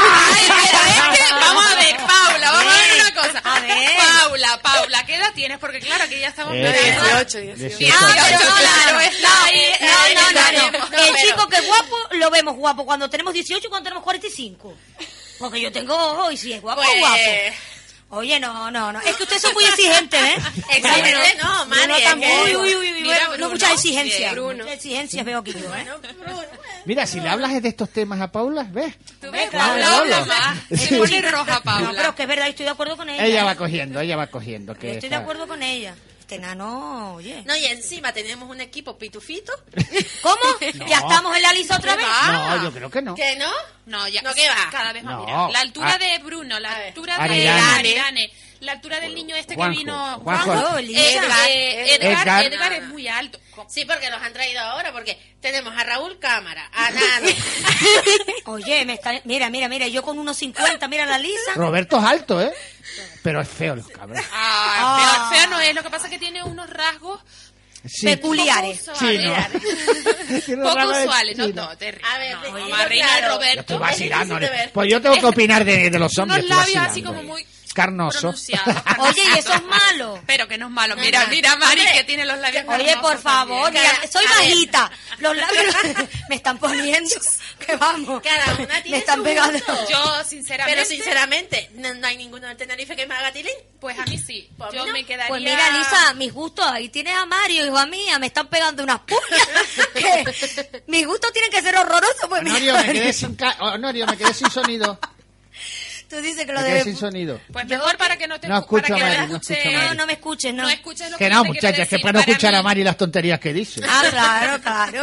Vamos a ver, Paula, vamos a ver una cosa. A ver. Paula, ¿qué edad tienes? Porque claro, aquí ya estamos... 18. 18, claro, está ahí. No. El chico que es guapo, lo vemos guapo cuando tenemos 18 y cuando tenemos 45. Porque yo tengo ojos y si es guapo, Pues... guapo. Oye, no. Es que ustedes son muy exigentes, ¿eh? Exigente no, Mari. Uy, no muchas exigencias. Bruno. Muchas exigencias veo aquí yo, ¿eh? Mira, si le hablas de estos temas a Paula, ¿ves? ¿Tú ves? Paula. Se pone roja, Paula. No, pero es que es verdad, estoy de acuerdo con ella. Ella va cogiendo. Que estoy de acuerdo con ella. Este nano, oye. No, y encima tenemos un equipo pitufito. ¿Cómo? ¿Ya estamos en la lista otra vez? No, yo creo que no. ¿Que no? No, ya. No, ¿qué va? Cada vez más, No. mira. La altura de Bruno, la altura de Aridane. Aridane, la altura del niño este Juanjo, que vino... Juanjo. Edgar es muy alto. Sí, porque los han traído ahora, porque tenemos a Raúl Cámara, a Nano. Oye, mira, yo con unos 50, mira la Lisa. Roberto es alto, ¿eh? Pero es feo los cabros. Feo no es. Lo que pasa es que tiene unos rasgos Sí. peculiares. Chino. Poco usuales, no, terrible. A ver, No, dilo Marina claro. Yo Roberto. estoy vacilando. Es difícil de ver. Pues yo tengo que opinar de los hombres. Unos estoy labios así vacilando, como muy carnoso. pronunciados. Oye, y eso es malo. Pero que no es malo. Mira, Mari, Hombre, que tiene los labios Oye, carnosos por favor, también. mira, soy A ver. bajita. Los labios me están poniendo. Que vamos. Cada una tiene Me están su pegando. gusto. Yo, sinceramente... Pero sinceramente, no hay ninguno del Tenerife que me haga tilín. Pues a mí sí. Pues a mí Yo no. me quedaría... Pues mira, Lisa, mis gustos, ahí tienes a Mario, hijo mía, me están pegando unas puñas. Que mis gustos tienen que ser horrorosos. Pues Honorio, mira, me quedé sin Honorio, me quedé sin sonido. tú dices que lo Me quedé de... sin sonido. Pues mejor para que no te No escucho para que a Mari, no no escuche- escucho a Mari. No, no me escuches, no. No escuches lo Que que no, yo te quiero muchachas, que decir. para no Para escuchar mí- a Mari las tonterías que dice. Ah,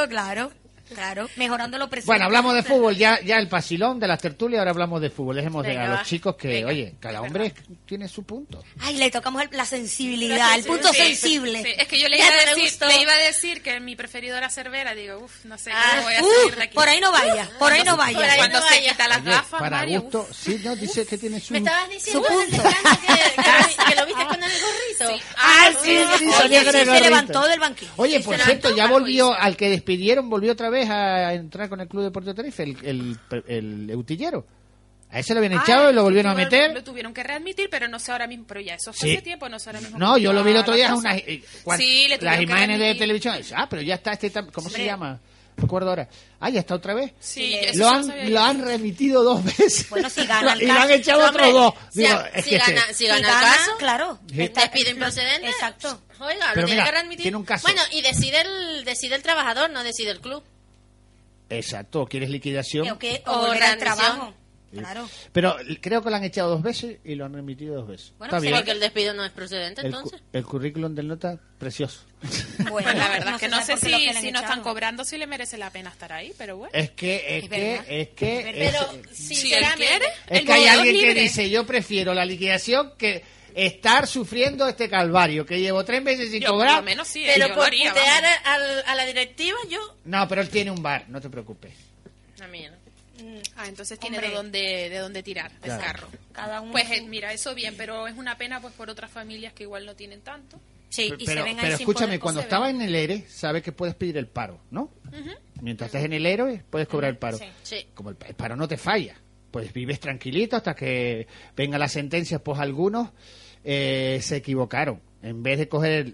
claro. Mejorando lo presente. Bueno, hablamos de fútbol, ya el pasilón de las tertulias, ahora hablamos de fútbol. Dejemos Venga, a los va. chicos que, Venga, oye, cada hombre tiene su punto. Ay, le tocamos la sensibilidad, el punto Sí, sensible. sí, es que yo le Ya iba, no a le decir, gustó. le iba a decir que mi preferido era Cervera. Digo, no sé Ah, cómo voy a salir de aquí. Por ahí no vaya, por ahí no Por ahí vaya. Cuando no se vaya. quita las Oye, gafas, para Mario, gusto, sí, no, dice que tiene su... Me estabas diciendo Su desde punto. antes que lo viste con el gorrito. Ah, sí, Oye, salía con el se gorrito. levantó del banquillo. Oye, Sí, por se cierto, levantó, ya algo volvió, hizo. al que despidieron, volvió otra vez a entrar con el Club Deportivo Tenerife, el Eutillero. A ese lo habían echado y lo volvieron a Lo meter. tuvieron que readmitir, pero no sé ahora mismo. Pero ya, eso fue Sí. hace tiempo, no sé ahora mismo. No, cómo yo lo vi el está otro día, la es una, cosa. cuando- Sí, le las tuvieron que imágenes de readmitir. televisión. Pero ya está ¿cómo se llama? No me acuerdo ahora. Ya está otra vez. Sí, eso Lo yo han, no sabía. lo han remitido 2 veces. Bueno, si gana el y lo han caso. echado Hombre, otros 2. si Digo, a- es si que gana- sí. si gana el caso, claro. Sí. despido improcedente. Exacto. Oiga, Pero lo tiene mira, que readmitir. tiene un caso. Bueno, y decide el trabajador, no decide el club. Exacto, ¿quieres liquidación? O O volver al readmisión. trabajo. Claro. Pero creo que lo han echado 2 veces y lo han remitido 2 veces. Bueno, Está sí, bien. porque el despido no es procedente, entonces. El currículum del nota, precioso. Bueno, Pues la verdad es que no sé sabe por qué lo que le han si no están echado. cobrando, si le merece la pena estar ahí, pero bueno. Es que Pero, Si él quiere, sinceramente, es el que hay modelo alguien que libre. dice, yo prefiero la liquidación que estar sufriendo este calvario, que llevo 3 meses sin Yo, por cobrar. lo menos sí, pero yo lo por haría, putear vamos. a la directiva, yo... No, pero él tiene un bar, no te preocupes. A mí no. Ah, entonces tiene Hombre. de dónde tirar el Claro. carro. Cada uno. Pues mira, eso bien, pero es una pena pues por otras familias que igual no tienen tanto. Sí, y se Pero, ven ahí pero sin escúchame, poder cuando comer. estaba en el ERE, sabes que puedes pedir el paro, ¿no? Mientras estés en el ERE, puedes cobrar el paro. Sí. Sí. Como el paro no te falla, pues vives tranquilito hasta que venga la sentencia, pues algunos se equivocaron. En vez de coger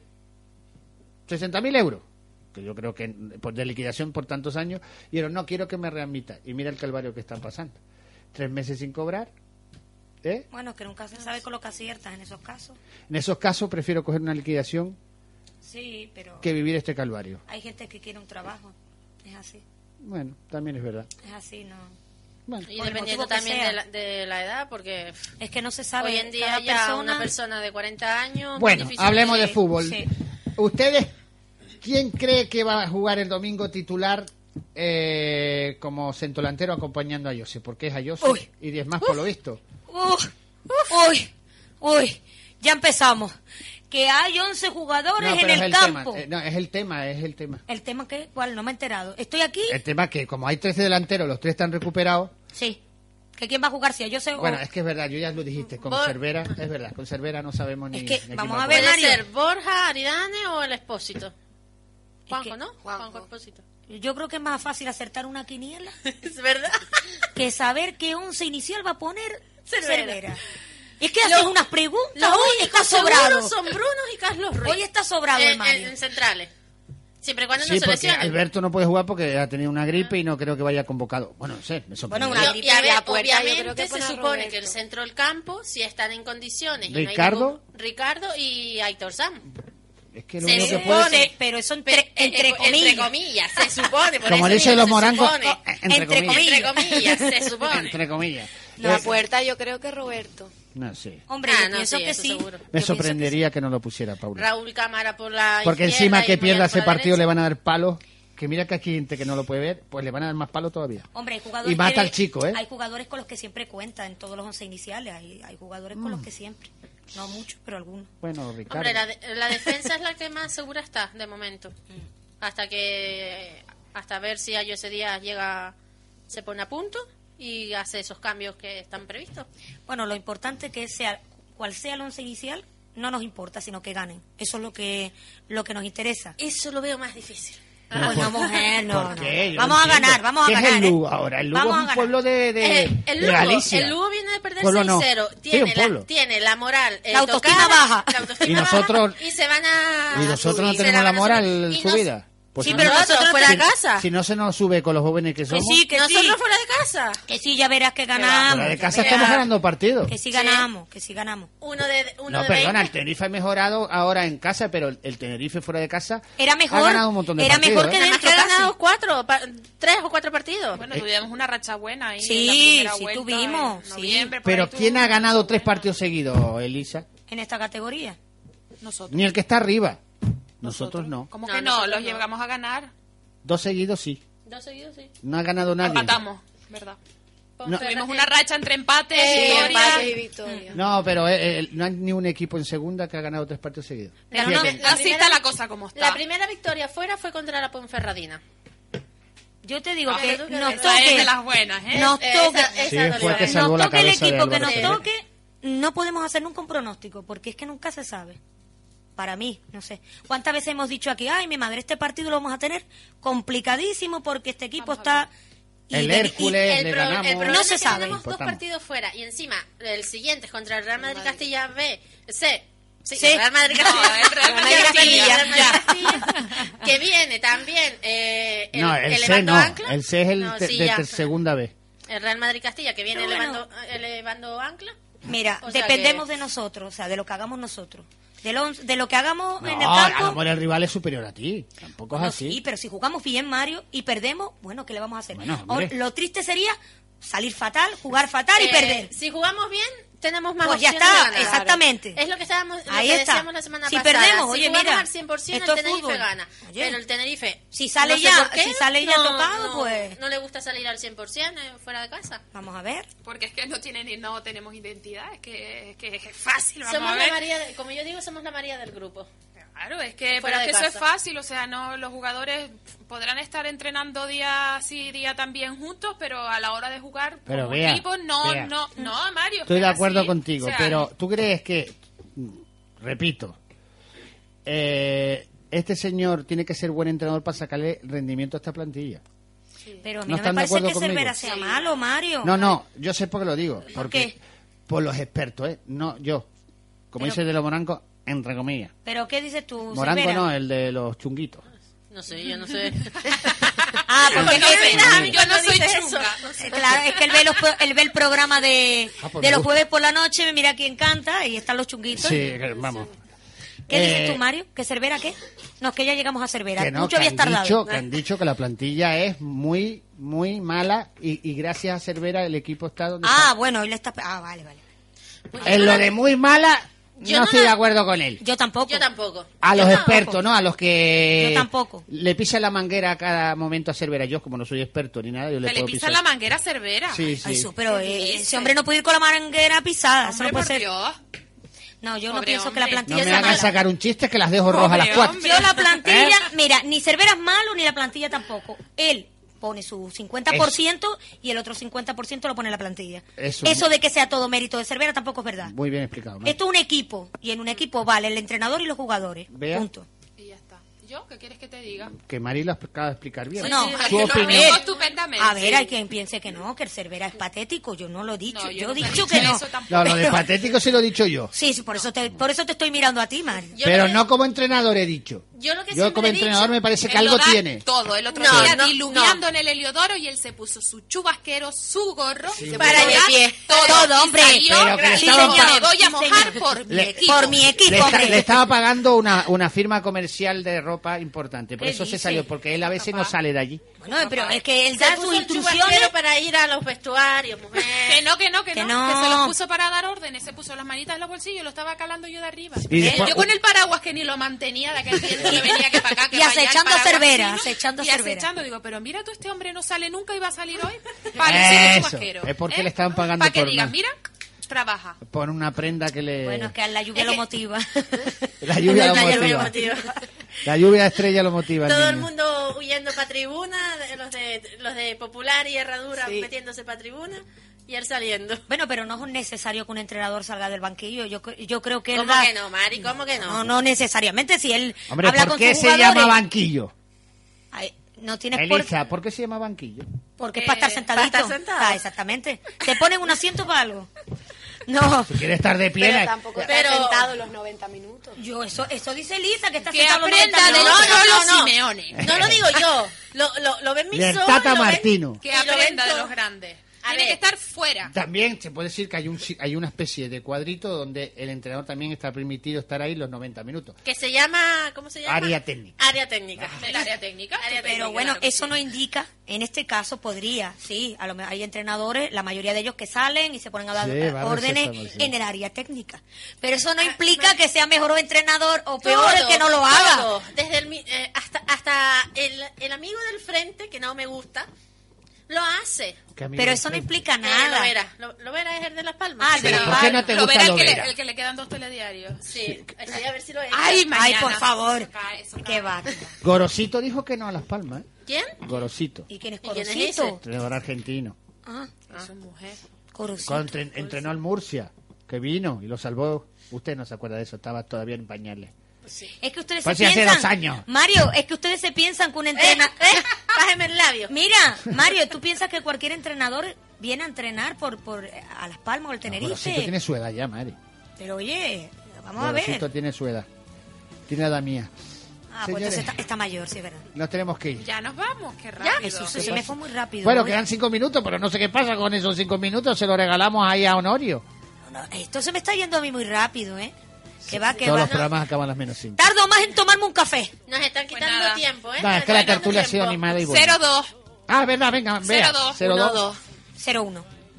60.000 euros, que yo creo que de liquidación por tantos años, dijeron, no, quiero que me readmita. Y mira el calvario que están pasando. 3 meses sin cobrar. Bueno, que nunca se sabe con lo que aciertas en esos casos. En esos casos prefiero coger una liquidación Sí, pero que vivir este calvario. hay gente que quiere un trabajo. Es así. Bueno, también es verdad. Es así, no. Bueno, Y Por el dependiendo motivo que también sea. de la edad, porque Es que no se sabe. hoy en día cada ya una persona de 40 años... bueno, difícil hablemos de fútbol. Sí. ¿Ustedes quién cree que va a jugar el domingo titular como centrodelantero acompañando a Jose? Porque es a Jose Uy. y 10 más por lo visto. Uy, ya empezamos. Que hay 11 jugadores No, en pero es el el campo. tema. No, es el tema. ¿El tema qué? ¿Cuál? No me he enterado. ¿Estoy aquí? El tema que como hay 13 delanteros, los 3 están recuperados. Sí. ¿Que quién va a jugar? Si yo sé... Bueno, es que es verdad, yo ya lo dijiste, con Cervera, es verdad, con Cervera no sabemos ni... Es que ni quién vamos va a ver, jugar. Puede Mario. ser Borja, Aridane o el Expósito. Juanjo, que- ¿no? Juanjo Expósito. Yo creo que es más fácil acertar una quiniela Es verdad. que saber qué 11 inicial va a poner Cervera. Cervera. Es que haces unas preguntas. Los Hoy está únicos sobrado. seguros son Bruno y Carlos Ruiz. Hoy está sobrado el Mario. En centrales. Siempre y cuando Sí, no se porque lesionen. Alberto no puede jugar porque ha tenido una gripe y no creo que vaya convocado. Bueno, no sé, me sorprende. Bueno, una Y gripe a ver, la puerta, yo obviamente creo que se pone a supone Roberto. que el centro del campo, si están en condiciones. y no hay Ricardo. ningún- Ricardo y Aitor Sam. Es que lo Se único que supone, puede... Pero eso Entre entre comillas. se supone. Por Como eso dicen mismo, los se morancos, supone. entre comillas. Entre comillas, se supone. Entre comillas. La puerta yo creo que Roberto. No sé. Hombre, Ah, yo no, pienso sí, que eso sí. seguro. Me Yo sorprendería que no lo pusiera Paula. Raúl Cámara por la Porque izquierda encima y que pierda Moyano por ese la partido derecha. le van a dar palos. Que mira que aquí hay gente que no lo puede ver, pues le van a dar más palos todavía. Hombre, hay jugadores Y mata que- al chico, ¿eh? Hay jugadores con los que siempre cuenta en todos los 11 iniciales. Hay jugadores con los que siempre. No muchos, pero algunos. Bueno, Ricardo. Hombre, la defensa es la que más segura está de momento. Hasta ver si Ayo ese día se pone a punto y hace esos cambios que están previstos. Bueno, lo importante que sea, cual sea el 11 inicial, no nos importa, sino que ganen. Eso es lo que nos interesa. Eso lo veo más difícil. Pues no, mujer, no. ¿Por qué? Yo Vamos no a ganar, vamos a ¿Qué ganar. es el Lugo ahora? El Lugo Vamos es a un ganar. pueblo de Galicia. El Lugo viene de perder Pueblo no. 6-0. Sí, un pueblo. Tiene la moral La autoestima tocada, baja. la autoestima Y nosotros- baja, y se van a Y nosotros no subir, se tenemos la van a moral subir. Y subida. Pues sí, si pero no- nosotros fuera de si- casa. Si no se nos sube con los jóvenes que somos. sí, que nosotros sí. fuera de casa. Que sí, ya verás que ganamos. Fuera de casa Ya estamos verás. ganando partidos. Que sí ganamos, que sí ganamos. Uno de No, perdona, el Tenerife ha mejorado ahora en casa, pero el Tenerife fuera de casa Era mejor, ha ganado un montón de era partidos. mejor que ¿eh? Además que ha ganado 3 o 4 partidos. Bueno, tuvimos una racha buena ahí. Sí, en la primera sí vuelta, tuvimos, en sí. noviembre, por Pero ahí ¿quién ha tuvimos ganado nosotros. 3 partidos seguidos, Elisa? En esta categoría. Nosotros. Ni el que está arriba. Nosotros no. ¿Cómo No, que no? nosotros Los no. llegamos a ganar. 2 seguidos sí. 2 seguidos, sí. No ha ganado nadie. Empatamos, ¿verdad? No. Tuvimos una racha entre empates y Empate victorias. y victoria. No, pero no hay ni un equipo en segunda que ha ganado 3 partidos seguidos. Pero Fíjate. no, Así está la cosa como está. La primera victoria fuera fue contra la Ponferradina. Yo te digo Ah, que pero tú nos que- Esa es toque, de las buenas, ¿eh? nos toque, Sí, esa fue que dolió. salvó la nos toque el cabeza de equipo que Álvaro nos Pérez. toque, no podemos hacer nunca un pronóstico, porque es que nunca se sabe. Para mí, no sé. ¿Cuántas veces hemos dicho aquí, ay, mi madre, este partido lo vamos a tener complicadísimo porque este equipo está... El Hércules, le ganamos. El problema No es se que sabe. tenemos 2 Importamos. partidos fuera y encima el siguiente es contra el Real Madrid Castilla B. Sí, Sí. el Real Madrid No, Castilla. el Real Madrid Castilla, Real Madrid Castilla, que viene también No, el C elevando no. ancla. El C es el No, de sí, ya. segunda vez. El Real Madrid Castilla que viene Pero bueno. elevando ancla. Mira, O sea dependemos que- de nosotros, o sea, de lo que hagamos nosotros. De lo que hagamos No, en el a lo campo... mejor el rival es superior a ti. Tampoco es No, así. sí, pero si jugamos bien, Mario, y perdemos, bueno, ¿qué le vamos a hacer? Bueno, hombre. Lo triste sería salir fatal, jugar fatal y perder. Si jugamos bien, tenemos más Pues ya opciones está, de ganar. exactamente. Es lo que estábamos, Ahí lo que está. decíamos la semana Si pasada. perdemos, si oye, jugamos mira, al 100% esto el es Tenerife fútbol. gana. Oye. Pero el Tenerife, Si sale no sé ya- por qué, si sale ya tocado, pues- no le gusta salir al 100% fuera de casa. Vamos a ver. Porque es que no tenemos identidad, es que es fácil, vamos Somos a la ver. María, como yo digo, somos la María del grupo. Claro, es que, Fuera pero es de que eso es casa. fácil, o sea, no los jugadores podrán estar entrenando día sí, día también juntos, pero a la hora de jugar Pero como vea, equipo, no, vea. no, Mario. Estoy de es acuerdo así. contigo, O sea, pero ¿tú crees que, repito, este señor tiene que ser buen entrenador para sacarle rendimiento a esta plantilla? Pero a mí ¿No no, están me de parece acuerdo que conmigo? Cervera sea malo, Mario. No, yo sé por qué lo digo. Porque qué? por los expertos, ¿eh? No, yo. Como Pero- dice de los morancos, entre comillas. ¿Pero qué dices tú, Moranco Cervera? no, el de los chunguitos. No sé, yo no sé. Ah, porque no sé, no, yo no soy dices chunga. eso. Claro, es que él ve el programa de pues los me gusta. jueves por la noche, mira quién canta, y están los chunguitos. Sí, vamos. ¿Qué dices Eh, tú, Mario? ¿Que Cervera qué? No, es que ya llegamos a Cervera. Que no, Mucho que habías tardado. que han dicho que la plantilla es muy, muy mala y gracias a Cervera el equipo está donde Ah, está. bueno, él está... Ah, vale. En lo de muy mala, Yo no no estoy la- de acuerdo con él. Yo tampoco. Yo tampoco. A los Yo expertos, ¿no? A los que Yo tampoco. le pisan la manguera a cada momento a Cervera. Yo, como no soy experto ni nada, yo le Que le puedo pisan pisar. la manguera a Cervera. Sí, sí. Ay, pero ¿Qué ese dice? hombre no puede ir con la manguera pisada. Eso Hombre, no puede por ser. Dios. No, yo no Pobre pienso que la hombre. plantilla No me sea hagan mala. sacar un chiste que las dejo rojas a las Pobre 4. hombre. Yo la plantilla, ¿Eh? mira, ni Cervera es malo ni la plantilla tampoco. Él pone su 50% y el otro 50% lo pone la plantilla. Eso- de que sea todo mérito de Cervera tampoco es verdad. Muy bien explicado, ¿no? Esto es un equipo y en un equipo vale el entrenador y los jugadores. Vea. Punto. Y ya está. ¿Yo? ¿Qué quieres que te diga? Que Mari lo acaba de explicar bien. No, Sí, Su que lo opinión. explico estupendamente. A ver, sí. hay quien piense que no, que el Cervera es patético. Yo no lo he dicho. No, yo no he te he dicho dicho que no. eso tampoco. No, lo de Pero- patético sí lo he dicho yo. Sí, sí, por eso te estoy mirando a ti, Mario. Yo Pero lo que- no como entrenador he dicho. Yo lo que Yo siempre como he entrenador dicho- me parece que Él algo lo da tiene. todo. El otro No, día no, diluviando en el Heliodoro y él se puso su chubasquero, su gorro. se Para puso de ya pie. Todo, hombre. Salió, Pero que le y estaban dijo, pa- me voy a Sí, mojar señor. por mi Le- equipo. Por mi equipo, Le, hombre. le estaba pagando una firma comercial de ropa importante. Por ¿Qué eso se dice? salió, porque él a veces no sale de allí. Bueno, pero es que él Se da puso sus el instrucciones. chubasquero para ir a los vestuarios, mujer. Que no, que Que se no. los puso para dar órdenes, se puso las manitas en los bolsillos, lo estaba calando yo de arriba. Y después- Yo con el paraguas que ni lo mantenía de aquel tiempo que venía que para acá, que Y para allá, el acechando a paraguas Cervera, chino, acechando a y Cervera. acechando, digo, pero mira tú, este hombre no sale nunca y va a salir hoy. Parece Eso, chubasquero. es porque le estaban pagando Para que por digan, nada. mira, trabaja. Por una prenda que le... Bueno, es que a la lluvia Es lo que- motiva. La lluvia lo La lluvia motiva. lo motiva. La lluvia estrella lo motiva. al Todo el niño. mundo huyendo para tribuna, los de Popular y Herradura Sí. metiéndose para tribuna. Y él saliendo. Bueno, pero no es necesario que un entrenador salga del banquillo. Yo creo que él ¿Cómo que no, Mari? ¿Cómo que no? No necesariamente. Si él Hombre, habla ¿por con qué sus se jugadores... llama banquillo? Ay, no tienes Elisa, ¿por qué se llama banquillo? Porque es para estar sentadito. para estar sentado. Ah, exactamente. ¿Te ponen un asiento para algo? No. Si quiere estar de pie... Pero tampoco está sentado los 90 minutos. Eso dice Elisa, que está Que sentado los aprenda 90 de minutos. los Simeone. No lo digo yo. Lo ven mis Del ojos. Tata lo ven- Martino. Que y lo ven aprenda de todo. los grandes. A Tiene ver. que estar fuera. También se puede decir que hay una especie de cuadrito donde el entrenador también está permitido estar ahí los 90 minutos. Que se llama, ¿cómo se llama? Área técnica. Área técnica. El área técnica. Pero bueno, eso no indica, en este caso podría, sí, a lo mejor hay entrenadores, la mayoría de ellos que salen y se ponen a dar Sí, vale, órdenes sí, sí. en el área técnica. Pero eso no implica que sea mejor entrenador o peor el Todo, que no lo haga. todo. Desde hasta el amigo del frente, que no me gusta, lo hace. Pero eso no implica Lo nada. verá. Lo verá es el de Las Palmas. Ah, el de Pero Las ¿por qué no te Lo gusta verá Lovera? el que le quedan 2 telediarios. Sí, a ver si lo es. Ay, mañana. Ay, por favor. Eso cae, eso Qué va. Gorosito dijo que no a Las Palmas, ¿eh? ¿Quién? Gorosito, ¿Y quién es ¿Y quién es Corocito? ese? entrenador argentino. Ah, Es una mujer. Corocito. Entrenó al Murcia, que vino y lo salvó. Usted no se acuerda de eso, estaba todavía en pañales. Es que ustedes Pues se sí, hace piensan... 2 años. Mario, es que ustedes se piensan que un entrenador... Bájeme el labio. Mira, Mario, ¿tú piensas que cualquier entrenador viene a entrenar por a Las Palmas o el Gorosito Tenerife? tiene su edad ya, madre. Pero oye, vamos a ver. Gorosito tiene su edad. Tiene la edad mía. Ah, pues Señores. entonces está mayor, sí, es verdad. Nos tenemos que ir. Ya nos vamos, qué rápido. Eso se me fue muy rápido. Bueno, ¿eh? quedan 5 minutos, pero no sé qué pasa con esos 5 minutos. Se lo regalamos ahí a Honorio. No, esto se me está yendo a mí muy rápido, ¿eh? Que va, que Todos va. los programas acaban a las menos 5. Tardo más en tomarme un café. Nos están quitando nada. tiempo, ¿eh? No, Nos es que la están quitando tertulia ha sido tiempo. animada y buena. 0-2. Ah, verdad, venga, vea. 0-2. 0-2. 0-1.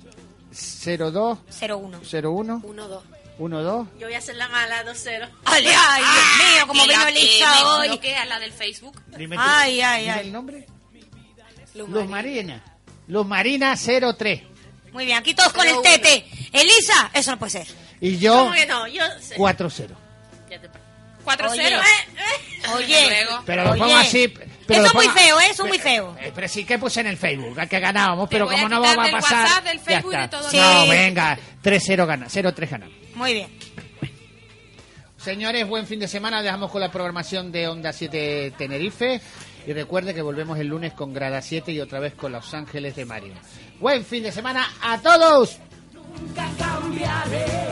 0-2. 0-1. 0-1. 1-2. 1-2. Yo voy a hacer la mala 2-0. ¡Ay, ay, Dios mío! Como Y la vino que Elisa me hoy. bloquea, la del Facebook. Dime Ay, ay, dime ay. el nombre. Luz Marina. Luz Marina 03. Muy bien, aquí todos con el tete. Elisa, eso no puede ser. Y yo ¿Cómo que no? Yo sé. 4-0. Ya te 4-0. Oye, Luego. Pero lo Oye, pongo así. Pero eso lo es muy pongo- feo, ¿eh? Eso es muy feo. Pero sí que puse en el Facebook, que ganábamos, pero voy a como no quitar vamos a del pasar. WhatsApp, del ya Facebook y de está. todo. Sí. No, venga, 3-0 gana, 0-3 ganamos. Muy bien. Señores, buen fin de semana. Dejamos con la programación de Onda 7 Tenerife. Y recuerde que volvemos el lunes con Grada 7 y otra vez con Los Ángeles de Mario. Buen fin de semana a todos. Nunca cambiaré.